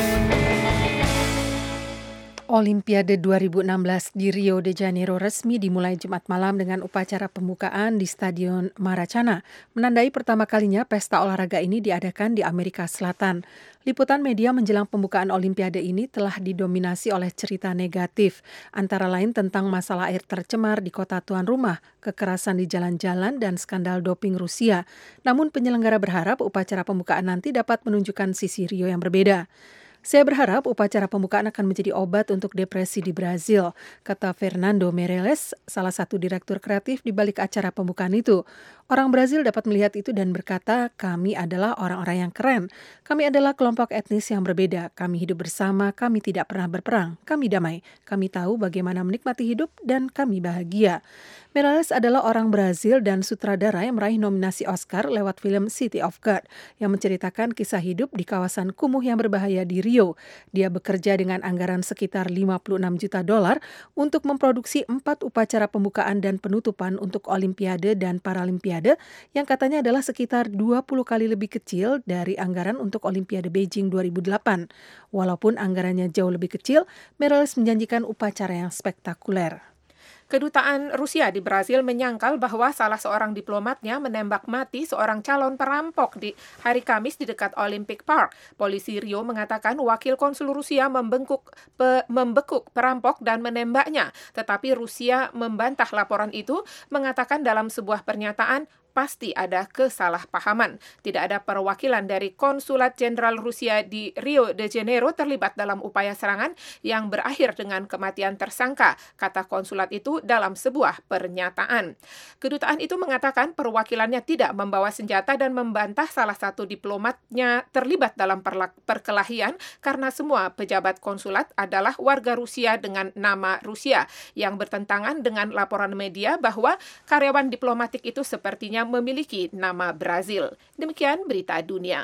Olimpiade dua ribu enam belas di Rio de Janeiro resmi dimulai Jumat malam dengan upacara pembukaan di Stadion Maracana, menandai pertama kalinya pesta olahraga ini diadakan di Amerika Selatan. Liputan media menjelang pembukaan Olimpiade ini telah didominasi oleh cerita negatif, antara lain tentang masalah air tercemar di kota tuan rumah, kekerasan di jalan-jalan, dan skandal doping Rusia. Namun penyelenggara berharap upacara pembukaan nanti dapat menunjukkan sisi Rio yang berbeda. Saya berharap upacara pembukaan akan menjadi obat untuk depresi di Brazil, kata Fernando Meirelles, salah satu direktur kreatif di balik acara pembukaan itu. Orang Brazil dapat melihat itu dan berkata, kami adalah orang-orang yang keren. Kami adalah kelompok etnis yang berbeda. Kami hidup bersama, kami tidak pernah berperang. Kami damai. Kami tahu bagaimana menikmati hidup dan kami bahagia. Meirelles adalah orang Brazil dan sutradara yang meraih nominasi Oscar lewat film City of God yang menceritakan kisah hidup di kawasan kumuh yang berbahaya di Rio. Dia bekerja dengan anggaran sekitar lima puluh enam juta dolar untuk memproduksi empat upacara pembukaan dan penutupan untuk Olimpiade dan Paralimpiade yang katanya adalah sekitar dua puluh kali lebih kecil dari anggaran untuk Olimpiade Beijing dua ribu delapan. Walaupun anggarannya jauh lebih kecil, Meirelles menjanjikan upacara yang spektakuler. Kedutaan Rusia di Brazil menyangkal bahwa salah seorang diplomatnya menembak mati seorang calon perampok di hari Kamis di dekat Olympic Park. Polisi Rio mengatakan wakil konsul Rusia membengkuk, pe, membekuk perampok dan menembaknya. Tetapi Rusia membantah laporan itu, mengatakan dalam sebuah pernyataan, pasti ada kesalahpahaman. Tidak ada perwakilan dari Konsulat Jenderal Rusia di Rio de Janeiro terlibat dalam upaya serangan yang berakhir dengan kematian tersangka, kata konsulat itu dalam sebuah pernyataan. Kedutaan itu mengatakan perwakilannya tidak membawa senjata dan membantah salah satu diplomatnya terlibat dalam perkelahian karena semua pejabat konsulat adalah warga Rusia dengan nama Rusia, yang bertentangan dengan laporan media bahwa karyawan diplomatik itu sepertinya memiliki nama Brazil. Demikian berita dunia.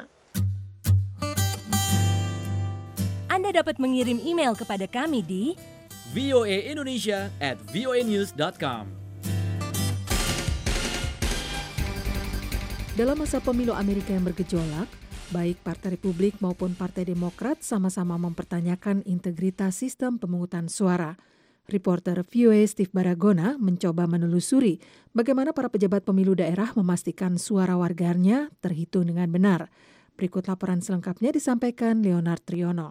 Anda dapat mengirim email kepada kami di v o a indonesia at v o a news dot com. Dalam masa pemilu Amerika yang bergejolak, baik Partai Republik maupun Partai Demokrat sama-sama mempertanyakan integritas sistem pemungutan suara. Reporter V O A Steve Baragona mencoba menelusuri bagaimana para pejabat pemilu daerah memastikan suara warganya terhitung dengan benar. Berikut laporan selengkapnya disampaikan Leonard Triono.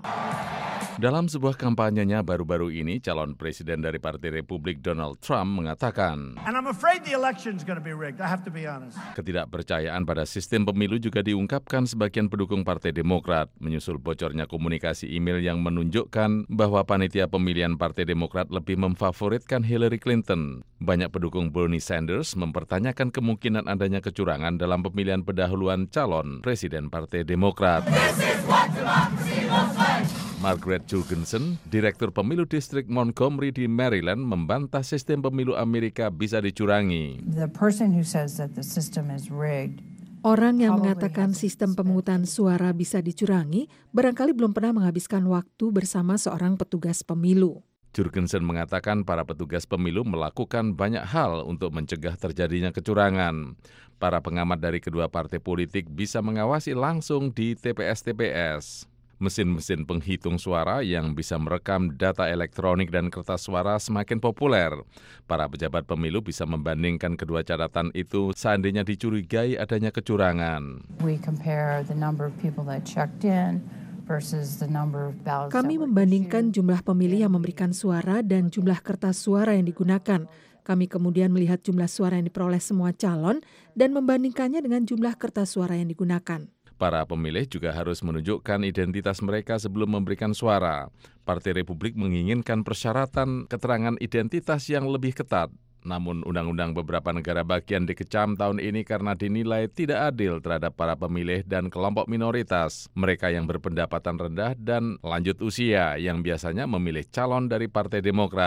Dalam sebuah kampanyenya baru-baru ini, calon presiden dari Partai Republik Donald Trump mengatakan, And I'm afraid the election's going to be rigged. I have to be honest. Ketidakpercayaan pada sistem pemilu juga diungkapkan sebagian pendukung Partai Demokrat, menyusul bocornya komunikasi email yang menunjukkan bahwa panitia pemilihan Partai Demokrat lebih memfavoritkan Hillary Clinton. Banyak pendukung Bernie Sanders mempertanyakan kemungkinan adanya kecurangan dalam pemilihan pendahuluan calon presiden Partai Demokrat. This is what democracy looks like. Margaret Jurgensen, Direktur Pemilu Distrik Montgomery di Maryland, membantah sistem pemilu Amerika bisa dicurangi. The person who says that the system is rigged. Orang yang mengatakan sistem pemungutan suara bisa dicurangi, barangkali belum pernah menghabiskan waktu bersama seorang petugas pemilu. Jurgensen mengatakan para petugas pemilu melakukan banyak hal untuk mencegah terjadinya kecurangan. Para pengamat dari kedua partai politik bisa mengawasi langsung di T P S-T P S. Mesin-mesin penghitung suara yang bisa merekam data elektronik dan kertas suara semakin populer. Para pejabat pemilu bisa membandingkan kedua catatan itu seandainya dicurigai adanya kecurangan. We compare the number of people that checked in versus the number of ballots. Kami membandingkan jumlah pemilih yang memberikan suara dan jumlah kertas suara yang digunakan. Kami kemudian melihat jumlah suara yang diperoleh semua calon dan membandingkannya dengan jumlah kertas suara yang digunakan. Para pemilih juga harus menunjukkan identitas mereka sebelum memberikan suara. Partai Republik menginginkan persyaratan keterangan identitas yang lebih ketat. Namun undang-undang beberapa negara bagian dikecam tahun ini karena dinilai tidak adil terhadap para pemilih dan kelompok minoritas, mereka yang berpendapatan rendah dan lanjut usia yang biasanya memilih calon dari Partai Demokrat.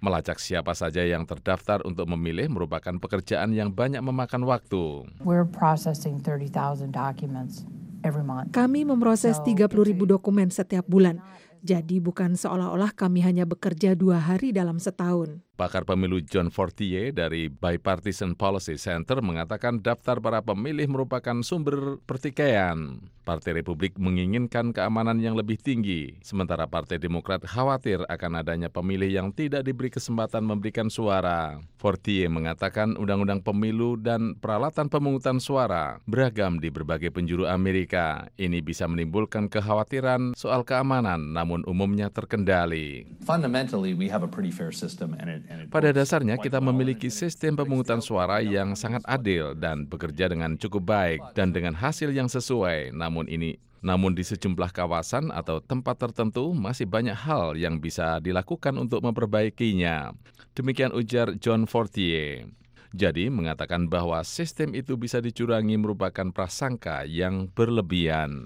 Melacak siapa saja yang terdaftar untuk memilih merupakan pekerjaan yang banyak memakan waktu. We're processing thirty thousand documents every month. Kami memproses tiga puluh ribu dokumen setiap bulan. Jadi bukan seolah-olah kami hanya bekerja dua hari dalam setahun. Pakar pemilu John Fortier dari Bipartisan Policy Center mengatakan daftar para pemilih merupakan sumber pertikaian. Partai Republik menginginkan keamanan yang lebih tinggi, sementara Partai Demokrat khawatir akan adanya pemilih yang tidak diberi kesempatan memberikan suara. Fortier mengatakan undang-undang pemilu dan peralatan pemungutan suara beragam di berbagai penjuru Amerika. Ini bisa menimbulkan kekhawatiran soal keamanan, namun umumnya terkendali. Fundamentally, we have a pretty fair system and it Pada dasarnya kita memiliki sistem pemungutan suara yang sangat adil dan bekerja dengan cukup baik dan dengan hasil yang sesuai. Namun ini, namun di sejumlah kawasan atau tempat tertentu masih banyak hal yang bisa dilakukan untuk memperbaikinya. Demikian ujar John Fortier. Jadi mengatakan bahwa sistem itu bisa dicurangi merupakan prasangka yang berlebihan.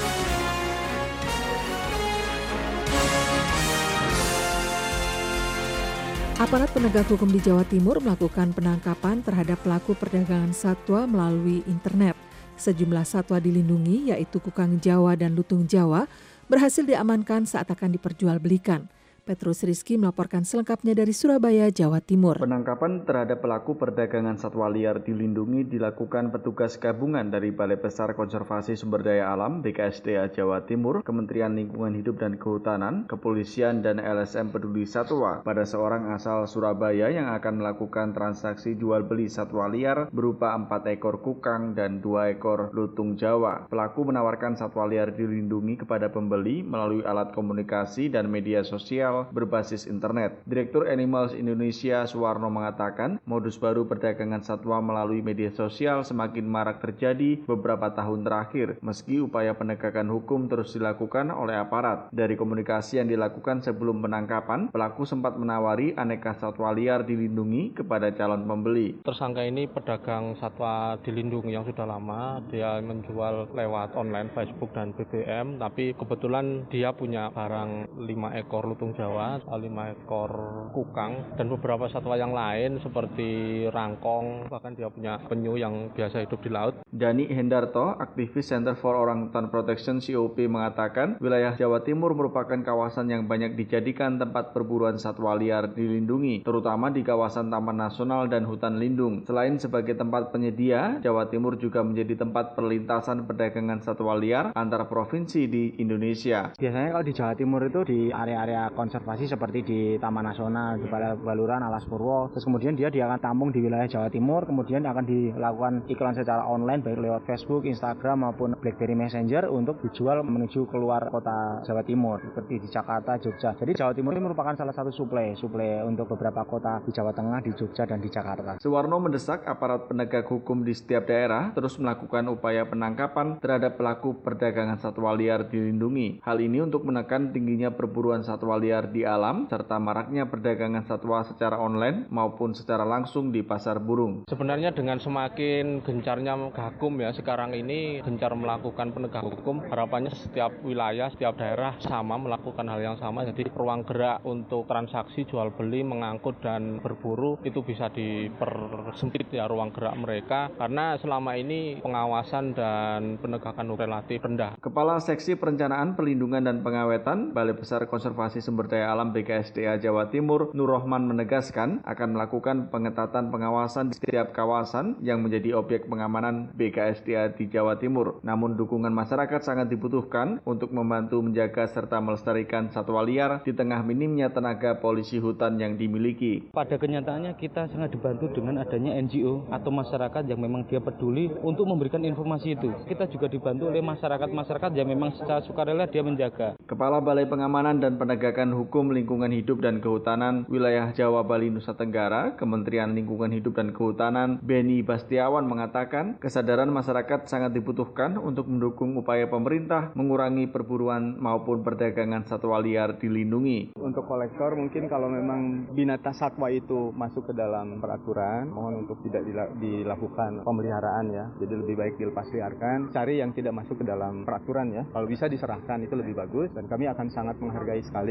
Aparat penegak hukum di Jawa Timur melakukan penangkapan terhadap pelaku perdagangan satwa melalui internet. Sejumlah satwa dilindungi, yaitu kukang Jawa dan lutung Jawa, berhasil diamankan saat akan diperjualbelikan. Petrus Rizky melaporkan selengkapnya dari Surabaya, Jawa Timur. Penangkapan terhadap pelaku perdagangan satwa liar dilindungi dilakukan petugas gabungan dari Balai Besar Konservasi Sumber Daya Alam B K S D A Jawa Timur, Kementerian Lingkungan Hidup dan Kehutanan, Kepolisian dan L S M Peduli Satwa pada seorang asal Surabaya yang akan melakukan transaksi jual beli satwa liar berupa empat ekor kukang dan dua ekor lutung Jawa. Pelaku menawarkan satwa liar dilindungi kepada pembeli melalui alat komunikasi dan media sosial berbasis internet. Direktur Animals Indonesia Suwarno mengatakan, modus baru perdagangan satwa melalui media sosial semakin marak terjadi beberapa tahun terakhir, meski upaya penegakan hukum terus dilakukan oleh aparat. Dari komunikasi yang dilakukan sebelum penangkapan, pelaku sempat menawari aneka satwa liar dilindungi kepada calon pembeli. Tersangka ini pedagang satwa dilindungi yang sudah lama, dia menjual lewat online Facebook dan B B M, tapi kebetulan dia punya barang lima ekor lutung Jawa, lima ekor kukang, dan beberapa satwa yang lain seperti rangkong, bahkan dia punya penyu yang biasa hidup di laut. Dani Hendarto, aktivis Center for Orangutan Protection C O P mengatakan, wilayah Jawa Timur merupakan kawasan yang banyak dijadikan tempat perburuan satwa liar dilindungi, terutama di kawasan Taman Nasional dan Hutan Lindung. Selain sebagai tempat penyedia, Jawa Timur juga menjadi tempat perlintasan perdagangan satwa liar antar provinsi di Indonesia. Biasanya kalau di Jawa Timur itu di area-area konservasi seperti di Taman Nasional, di Baluran, Alas Purwo. Terus kemudian dia dia akan tampung di wilayah Jawa Timur, kemudian akan dilakukan iklan secara online baik lewat Facebook, Instagram maupun BlackBerry Messenger untuk dijual menuju keluar kota Jawa Timur seperti di Jakarta, Jogja. Jadi Jawa Timur ini merupakan salah satu suplai, suplai untuk beberapa kota di Jawa Tengah, di Jogja dan di Jakarta. Suwarno mendesak aparat penegak hukum di setiap daerah terus melakukan upaya penangkapan terhadap pelaku perdagangan satwa liar dilindungi. Hal ini untuk menekan tingginya perburuan satwa liar di alam serta maraknya perdagangan satwa secara online maupun secara langsung di pasar burung. Sebenarnya dengan semakin gencarnya gakum ya sekarang ini gencar melakukan penegak hukum, harapannya setiap wilayah, setiap daerah sama melakukan hal yang sama. Jadi ruang gerak untuk transaksi jual beli, mengangkut dan berburu itu bisa dipersempit ya ruang gerak mereka, karena selama ini pengawasan dan penegakan hukum relatif rendah. Kepala Seksi Perencanaan, Perlindungan dan Pengawetan Balai Besar Konservasi Sumber Daya Alam B K S D A Jawa Timur, Nur Rohman menegaskan akan melakukan pengetatan pengawasan di setiap kawasan yang menjadi objek pengamanan B K S D A di Jawa Timur. Namun dukungan masyarakat sangat dibutuhkan untuk membantu menjaga serta melestarikan satwa liar di tengah minimnya tenaga polisi hutan yang dimiliki. Pada kenyataannya kita sangat dibantu dengan adanya N G O atau masyarakat yang memang dia peduli untuk memberikan informasi itu. Kita juga dibantu oleh masyarakat-masyarakat yang memang secara sukarela dia menjaga. Kepala Balai Pengamanan dan Penegakan Hukum Lingkungan Hidup dan Kehutanan Wilayah Jawa Bali Nusa Tenggara, Kementerian Lingkungan Hidup dan Kehutanan, Beni Bastiawan mengatakan kesadaran masyarakat sangat dibutuhkan untuk mendukung upaya pemerintah mengurangi perburuan maupun perdagangan satwa liar dilindungi. Untuk kolektor mungkin kalau memang binatang satwa itu masuk ke dalam peraturan, mohon untuk tidak dilakukan pemeliharaan ya. Jadi lebih baik dilepas liarkan, cari yang tidak masuk ke dalam peraturan ya. Kalau bisa diserahkan itu lebih bagus, dan kami akan sangat menghargai sekali kalau bisa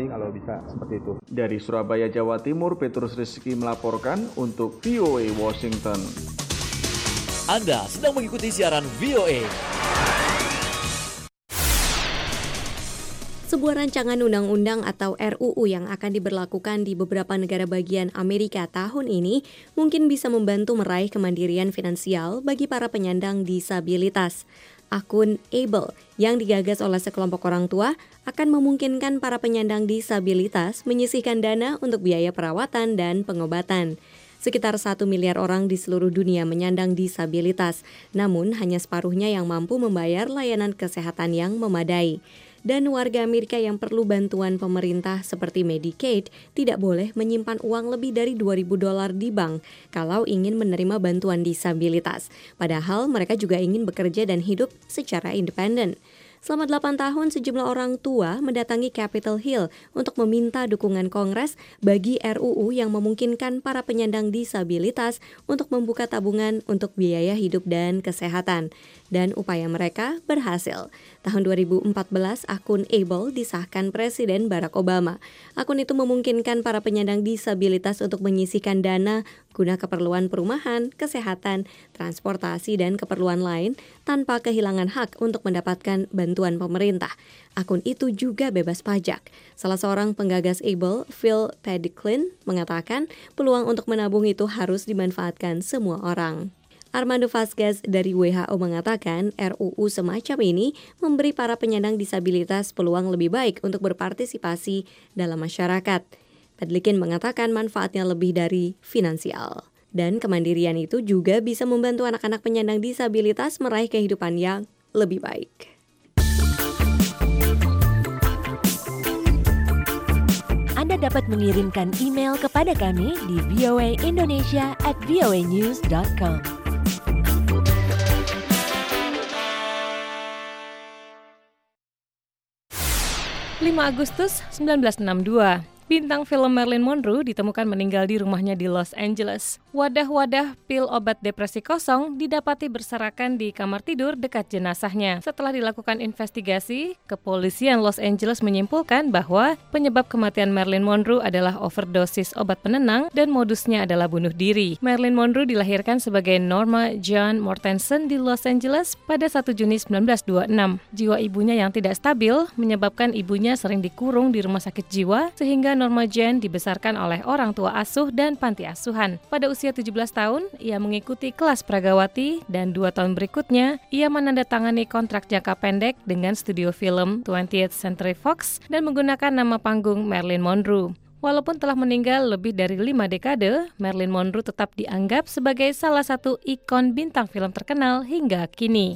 bisa seperti itu. Dari Surabaya, Jawa Timur, Petrus Rizky melaporkan untuk V O A Washington. Anda sedang mengikuti siaran V O A. Sebuah rancangan undang-undang atau R U U yang akan diberlakukan di beberapa negara bagian Amerika tahun ini mungkin bisa membantu meraih kemandirian finansial bagi para penyandang disabilitas. Akun Able yang digagas oleh sekelompok orang tua akan memungkinkan para penyandang disabilitas menyisihkan dana untuk biaya perawatan dan pengobatan. Sekitar satu miliar orang di seluruh dunia menyandang disabilitas, namun hanya separuhnya yang mampu membayar layanan kesehatan yang memadai. Dan warga Amerika yang perlu bantuan pemerintah seperti Medicaid tidak boleh menyimpan uang lebih dari dua ribu dolar di bank kalau ingin menerima bantuan disabilitas. Padahal mereka juga ingin bekerja dan hidup secara independen. Selama delapan tahun, sejumlah orang tua mendatangi Capitol Hill untuk meminta dukungan Kongres bagi R U U yang memungkinkan para penyandang disabilitas untuk membuka tabungan untuk biaya hidup dan kesehatan. Dan upaya mereka berhasil. Tahun dua ribu empat belas, akun Able disahkan Presiden Barack Obama. Akun itu memungkinkan para penyandang disabilitas untuk menyisihkan dana guna keperluan perumahan, kesehatan, transportasi, dan keperluan lain tanpa kehilangan hak untuk mendapatkan bantuan pemerintah. Akun itu juga bebas pajak. Salah seorang penggagas Able, Phil Pediclin, mengatakan peluang untuk menabung itu harus dimanfaatkan semua orang. Armando Vazquez dari W H O mengatakan R U U semacam ini memberi para penyandang disabilitas peluang lebih baik untuk berpartisipasi dalam masyarakat. Pediclin mengatakan manfaatnya lebih dari finansial. Dan kemandirian itu juga bisa membantu anak-anak penyandang disabilitas meraih kehidupan yang lebih baik. Anda dapat mengirimkan email kepada kami di v o a indonesia at v o a news dot com. lima Agustus seribu sembilan ratus enam puluh dua, bintang film Marilyn Monroe ditemukan meninggal di rumahnya di Los Angeles. Wadah-wadah pil obat depresi kosong didapati berserakan di kamar tidur dekat jenazahnya. Setelah dilakukan investigasi, kepolisian Los Angeles menyimpulkan bahwa penyebab kematian Marilyn Monroe adalah overdosis obat penenang dan modusnya adalah bunuh diri. Marilyn Monroe dilahirkan sebagai Norma Jean Mortensen di Los Angeles pada satu Juni seribu sembilan ratus dua puluh enam. Jiwa ibunya yang tidak stabil menyebabkan ibunya sering dikurung di rumah sakit jiwa sehingga Norma Jean dibesarkan oleh orang tua asuh dan panti asuhan. Pada usia tujuh belas tahun, ia mengikuti kelas pragawati dan dua tahun berikutnya, ia menandatangani kontrak jangka pendek dengan studio film twentieth Century Fox dan menggunakan nama panggung Marilyn Monroe. Walaupun telah meninggal lebih dari lima dekade, Marilyn Monroe tetap dianggap sebagai salah satu ikon bintang film terkenal hingga kini.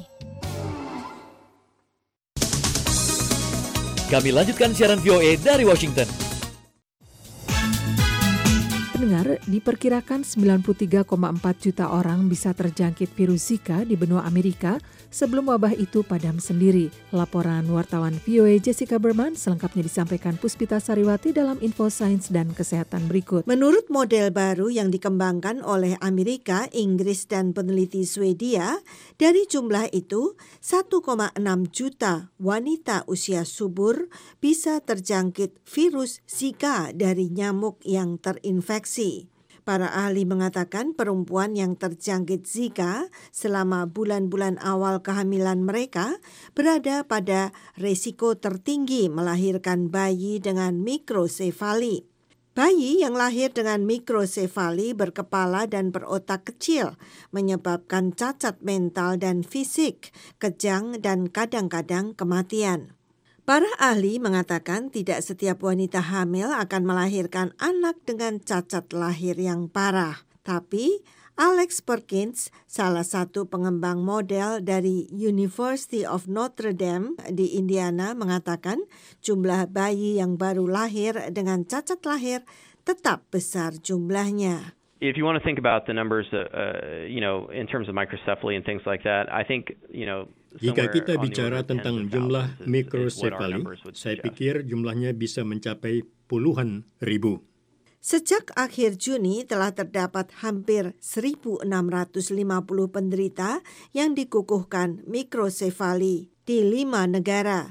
Kami lanjutkan siaran V O A dari Washington. Pendengar, diperkirakan sembilan puluh tiga koma empat juta orang bisa terjangkit virus Zika di benua Amerika sebelum wabah itu padam sendiri. Laporan wartawan V O A Jessica Berman selengkapnya disampaikan Puspita Sariwati dalam Info Sains dan Kesehatan berikut. Menurut model baru yang dikembangkan oleh Amerika, Inggris, dan peneliti Swedia, dari jumlah itu satu koma enam juta wanita usia subur bisa terjangkit virus Zika dari nyamuk yang terinfeksi. Para ahli mengatakan perempuan yang terjangkit Zika selama bulan-bulan awal kehamilan mereka berada pada resiko tertinggi melahirkan bayi dengan mikrosefali. Bayi yang lahir dengan mikrosefali berkepala dan berotak kecil menyebabkan cacat mental dan fisik, kejang, dan kadang-kadang kematian. Para ahli mengatakan tidak setiap wanita hamil akan melahirkan anak dengan cacat lahir yang parah. Tapi Alex Perkins, salah satu pengembang model dari University of Notre Dame di Indiana, mengatakan jumlah bayi yang baru lahir dengan cacat lahir tetap besar jumlahnya. If you want to think about the numbers, uh, uh, you know, in terms of microcephaly and things like that, I think, you know, jika kita bicara tentang jumlah mikrosefali, saya pikir jumlahnya bisa mencapai puluhan ribu. Sejak akhir Juni telah terdapat hampir seribu enam ratus lima puluh penderita yang dikukuhkan mikrosefali di lima negara.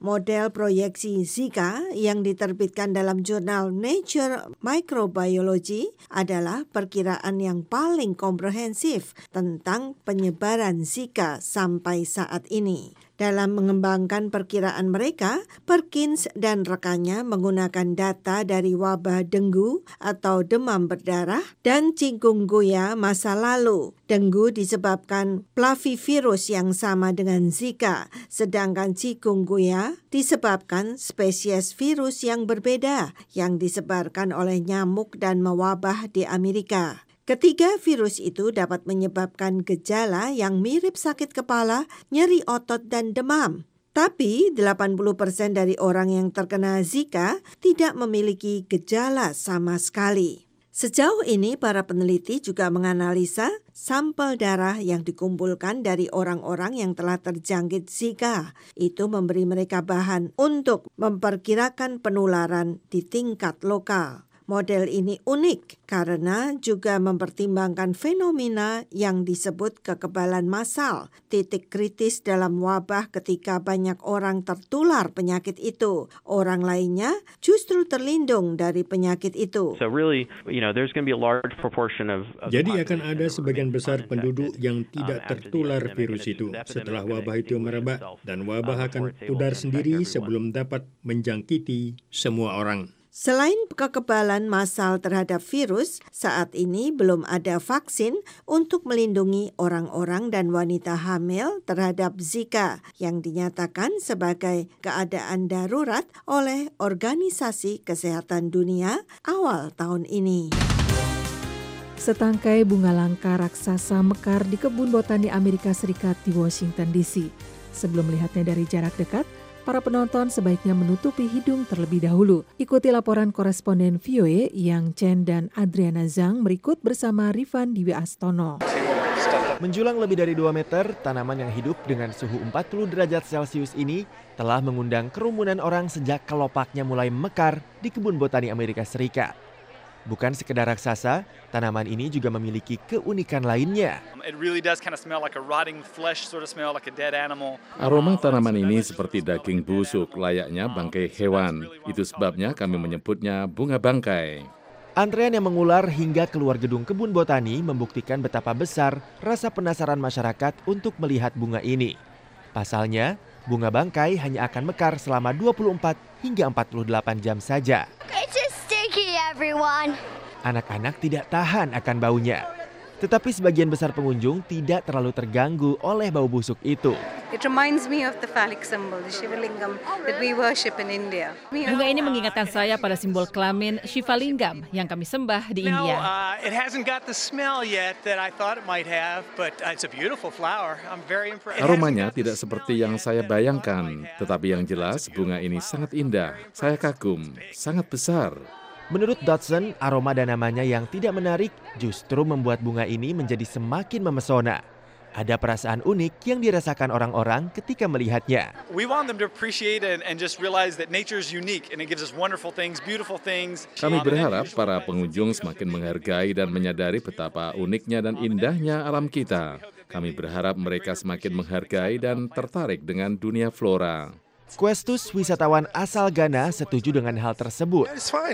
Model proyeksi Zika yang diterbitkan dalam jurnal Nature Microbiology adalah perkiraan yang paling komprehensif tentang penyebaran Zika sampai saat ini. Dalam mengembangkan perkiraan mereka, Perkins dan rekannya menggunakan data dari wabah denggu atau demam berdarah dan chikungunya masa lalu. Denggu disebabkan flavivirus yang sama dengan Zika, sedangkan chikungunya disebabkan spesies virus yang berbeda yang disebarkan oleh nyamuk dan mewabah di Amerika. Ketiga virus itu dapat menyebabkan gejala yang mirip sakit kepala, nyeri otot, dan demam. Tapi delapan puluh persen dari orang yang terkena Zika tidak memiliki gejala sama sekali. Sejauh ini para peneliti juga menganalisa sampel darah yang dikumpulkan dari orang-orang yang telah terjangkit Zika. Itu memberi mereka bahan untuk memperkirakan penularan di tingkat lokal. Model ini unik karena juga mempertimbangkan fenomena yang disebut kekebalan massal, titik kritis dalam wabah ketika banyak orang tertular penyakit itu. Orang lainnya justru terlindung dari penyakit itu. So really, you know, there's going to be a large proportion of, of Jadi akan ada sebagian besar penduduk yang tidak tertular virus itu setelah wabah itu merebak, dan wabah akan pudar sendiri sebelum dapat menjangkiti semua orang. Selain kekebalan massal terhadap virus, saat ini belum ada vaksin untuk melindungi orang-orang dan wanita hamil terhadap Zika yang dinyatakan sebagai keadaan darurat oleh Organisasi Kesehatan Dunia awal tahun ini. Setangkai bunga langka raksasa mekar di kebun botani Amerika Serikat di Washington D C. Sebelum melihatnya dari jarak dekat, para penonton sebaiknya menutupi hidung terlebih dahulu. Ikuti laporan koresponden V O A yang Chen dan Adriana Zhang berikut bersama Rifan Dwi Astono. Menjulang lebih dari dua meter, tanaman yang hidup dengan suhu empat puluh derajat Celcius ini telah mengundang kerumunan orang sejak kelopaknya mulai mekar di kebun botani Amerika Serikat. Bukan sekedar raksasa, tanaman ini juga memiliki keunikan lainnya. Aroma tanaman ini seperti daging busuk, layaknya bangkai hewan. Itu sebabnya kami menyebutnya bunga bangkai. Antrean yang mengular hingga keluar gedung kebun botani membuktikan betapa besar rasa penasaran masyarakat untuk melihat bunga ini. Pasalnya, bunga bangkai hanya akan mekar selama dua puluh empat hingga empat puluh delapan jam saja. Everyone. Anak-anak tidak tahan akan baunya. Tetapi sebagian besar pengunjung tidak terlalu terganggu oleh bau busuk itu. It reminds me of the phallic symbol, the Shiva Lingam that we worship in India. Bunga ini mengingatkan saya pada simbol kelamin Shiva Lingam yang kami sembah di India. No, uh, it hasn't got the smell yet that I thought it might have, but it's a beautiful flower. I'm very impressed. Aromanya tidak seperti yang saya bayangkan, tetapi yang jelas bunga ini sangat indah. Saya kagum, sangat besar. Menurut Dodson, aroma dan namanya yang tidak menarik justru membuat bunga ini menjadi semakin memesona. Ada perasaan unik yang dirasakan orang-orang ketika melihatnya. We want them to appreciate and, and just realize that nature is unique and it gives us wonderful things, beautiful things. Kami berharap para pengunjung semakin menghargai dan menyadari betapa uniknya dan indahnya alam kita. Kami berharap mereka semakin menghargai dan tertarik dengan dunia flora. Questus, wisatawan asal Ghana, setuju dengan hal tersebut.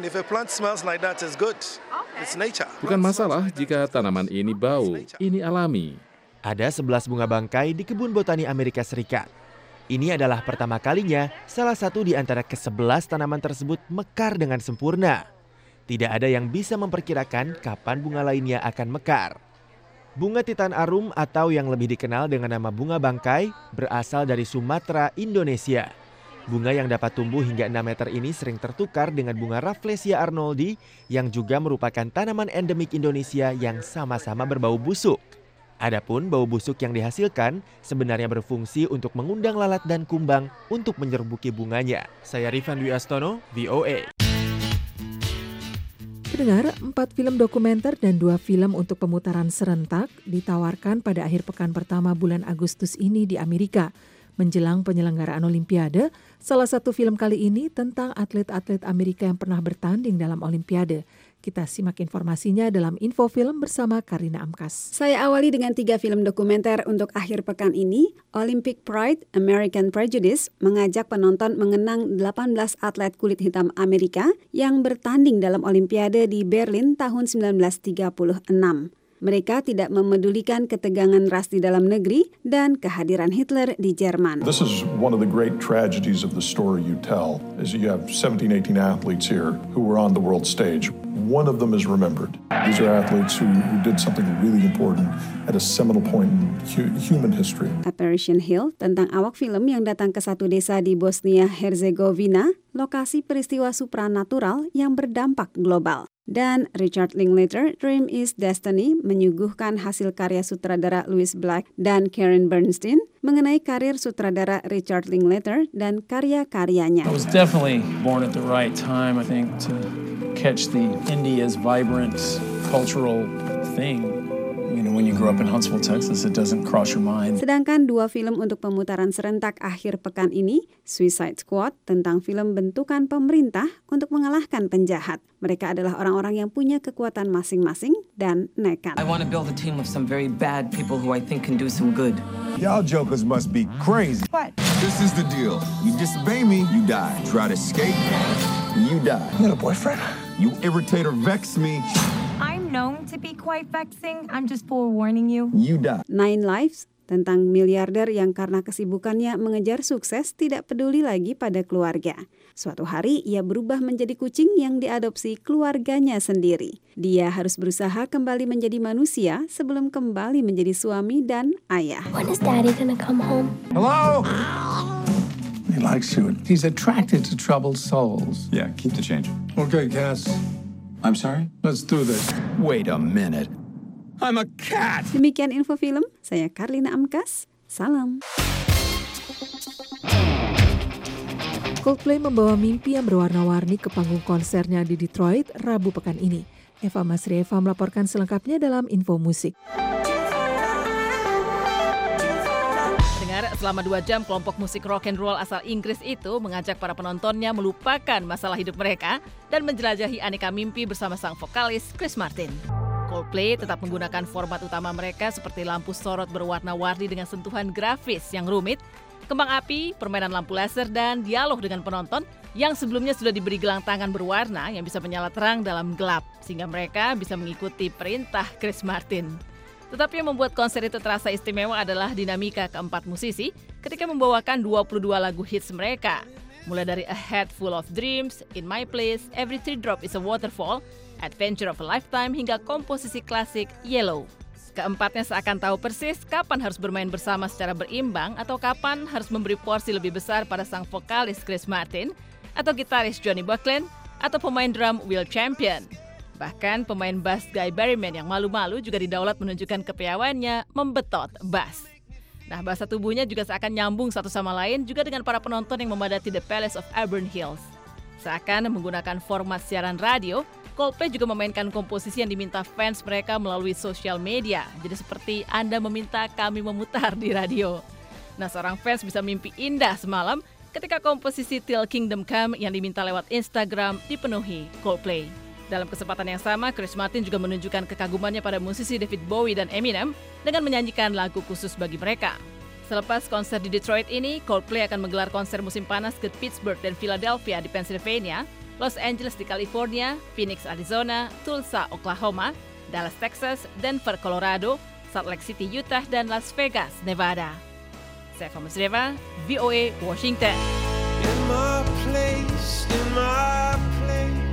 Bukan masalah jika tanaman ini bau, ini alami. Ada sebelas bunga bangkai di kebun botani Amerika Serikat. Ini adalah pertama kalinya salah satu di antara kesebelas tanaman tersebut mekar dengan sempurna. Tidak ada yang bisa memperkirakan kapan bunga lainnya akan mekar. Bunga titan arum atau yang lebih dikenal dengan nama bunga bangkai berasal dari Sumatera, Indonesia. Bunga yang dapat tumbuh hingga enam meter ini sering tertukar dengan bunga Rafflesia arnoldi yang juga merupakan tanaman endemik Indonesia yang sama-sama berbau busuk. Adapun bau busuk yang dihasilkan sebenarnya berfungsi untuk mengundang lalat dan kumbang untuk menyerbuki bunganya. Saya Rifan Dwi Astono, V O A. Pendengar, empat film dokumenter dan dua film untuk pemutaran serentak ditawarkan pada akhir pekan pertama bulan Agustus ini di Amerika. Menjelang penyelenggaraan Olimpiade, salah satu film kali ini tentang atlet-atlet Amerika yang pernah bertanding dalam Olimpiade. Kita simak informasinya dalam Info Film bersama Karina Amkas. Saya awali dengan tiga film dokumenter untuk akhir pekan ini. Olympic Pride, American Prejudice mengajak penonton mengenang delapan belas atlet kulit hitam Amerika yang bertanding dalam Olimpiade di Berlin tahun sembilan belas tiga puluh enam. Mereka tidak memedulikan ketegangan ras di dalam negeri dan kehadiran Hitler di Jerman. This is one of the great tragedies of the story you tell, is you have seventeen, eighteen athletes here who were on the world stage. One of them is remembered. These are athletes who, who did something really important at a seminal point in hu- human history. Apparition Hill tentang awak film yang datang ke satu desa di Bosnia-Herzegovina, lokasi peristiwa supranatural yang berdampak global. Dan Richard Linklater, Dream is Destiny, menyuguhkan hasil karya sutradara Louis Black dan Karen Bernstein mengenai karir sutradara Richard Linklater dan karya-karyanya. I was definitely born at the right time, I think, to catch the India's vibrant cultural thing. You know, when you grow up in Huntsville, Texas, it doesn't cross your mind. Sedangkan dua film untuk pemutaran serentak akhir pekan ini, Suicide Squad tentang film bentukan pemerintah untuk mengalahkan penjahat. Mereka adalah orang-orang yang punya kekuatan masing-masing dan nekat. I want to build a team of some very bad people who I think can do some good. Y'all jokers must be crazy. What? This is the deal. You disobey me, you die. Try to escape, you die. You got a boyfriend? You irritate or vex me, I'm known to be quite vexing. I'm just forewarning you. you die. Nine Lives tentang miliarder yang karena kesibukannya mengejar sukses tidak peduli lagi pada keluarga. Suatu hari ia berubah menjadi kucing yang diadopsi keluarganya sendiri. Dia harus berusaha kembali menjadi manusia sebelum kembali menjadi suami dan ayah. When is Daddy gonna come home? Hello? He likes you. He's attracted to troubled souls. Yeah, keep the change. Okay, Cass. I'm sorry? Let's do this. Wait a minute. I'm a cat! Demikian Info Film, saya Karlina Amkas, salam. Coldplay membawa mimpi yang berwarna-warni ke panggung konsernya di Detroit Rabu pekan ini. Eva Masrieva melaporkan selengkapnya dalam Info Musik. Selama dua jam, kelompok musik rock and roll asal Inggris itu mengajak para penontonnya melupakan masalah hidup mereka dan menjelajahi aneka mimpi bersama sang vokalis Chris Martin. Coldplay tetap menggunakan format utama mereka seperti lampu sorot berwarna-warni dengan sentuhan grafis yang rumit, kembang api, permainan lampu laser, dan dialog dengan penonton yang sebelumnya sudah diberi gelang tangan berwarna yang bisa menyala terang dalam gelap, sehingga mereka bisa mengikuti perintah Chris Martin. Tetapi yang membuat konser itu terasa istimewa adalah dinamika keempat musisi ketika membawakan dua puluh dua lagu hits mereka. Mulai dari A Head Full of Dreams, In My Place, Every Teardrop is a Waterfall, Adventure of a Lifetime, hingga komposisi klasik Yellow. Keempatnya seakan tahu persis kapan harus bermain bersama secara berimbang atau kapan harus memberi porsi lebih besar pada sang vokalis Chris Martin, atau gitaris Johnny Buckland, atau pemain drum Will Champion. Bahkan pemain bass Guy Berryman yang malu-malu juga didaulat menunjukkan kepiawaiannya membetot bass. Nah, bahasa tubuhnya juga seakan nyambung satu sama lain juga dengan para penonton yang memadati The Palace of Auburn Hills. Seakan menggunakan format siaran radio, Coldplay juga memainkan komposisi yang diminta fans mereka melalui sosial media. Jadi seperti Anda meminta kami memutar di radio. Nah, seorang fans bisa mimpi indah semalam ketika komposisi Till Kingdom Come yang diminta lewat Instagram dipenuhi Coldplay. Dalam kesempatan yang sama, Chris Martin juga menunjukkan kekagumannya pada musisi David Bowie dan Eminem dengan menyanyikan lagu khusus bagi mereka. Selepas konser di Detroit ini, Coldplay akan menggelar konser musim panas ke Pittsburgh dan Philadelphia di Pennsylvania, Los Angeles di California, Phoenix, Arizona, Tulsa, Oklahoma, Dallas, Texas, Denver, Colorado, Salt Lake City, Utah, dan Las Vegas, Nevada. Saya Eva Masrieva, V O A, Washington. In my place, in my place.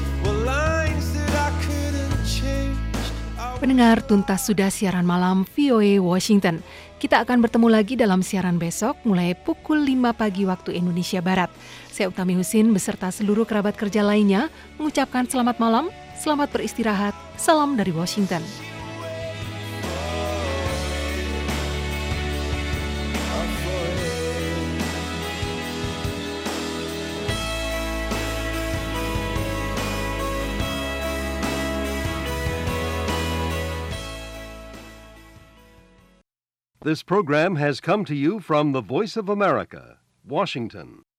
Pendengar, tuntas sudah siaran malam V O A Washington. Kita akan bertemu lagi dalam siaran besok mulai pukul lima pagi waktu Indonesia Barat. Saya Utami Husin beserta seluruh kerabat kerja lainnya mengucapkan selamat malam, selamat beristirahat, salam dari Washington. This program has come to you from the Voice of America, Washington.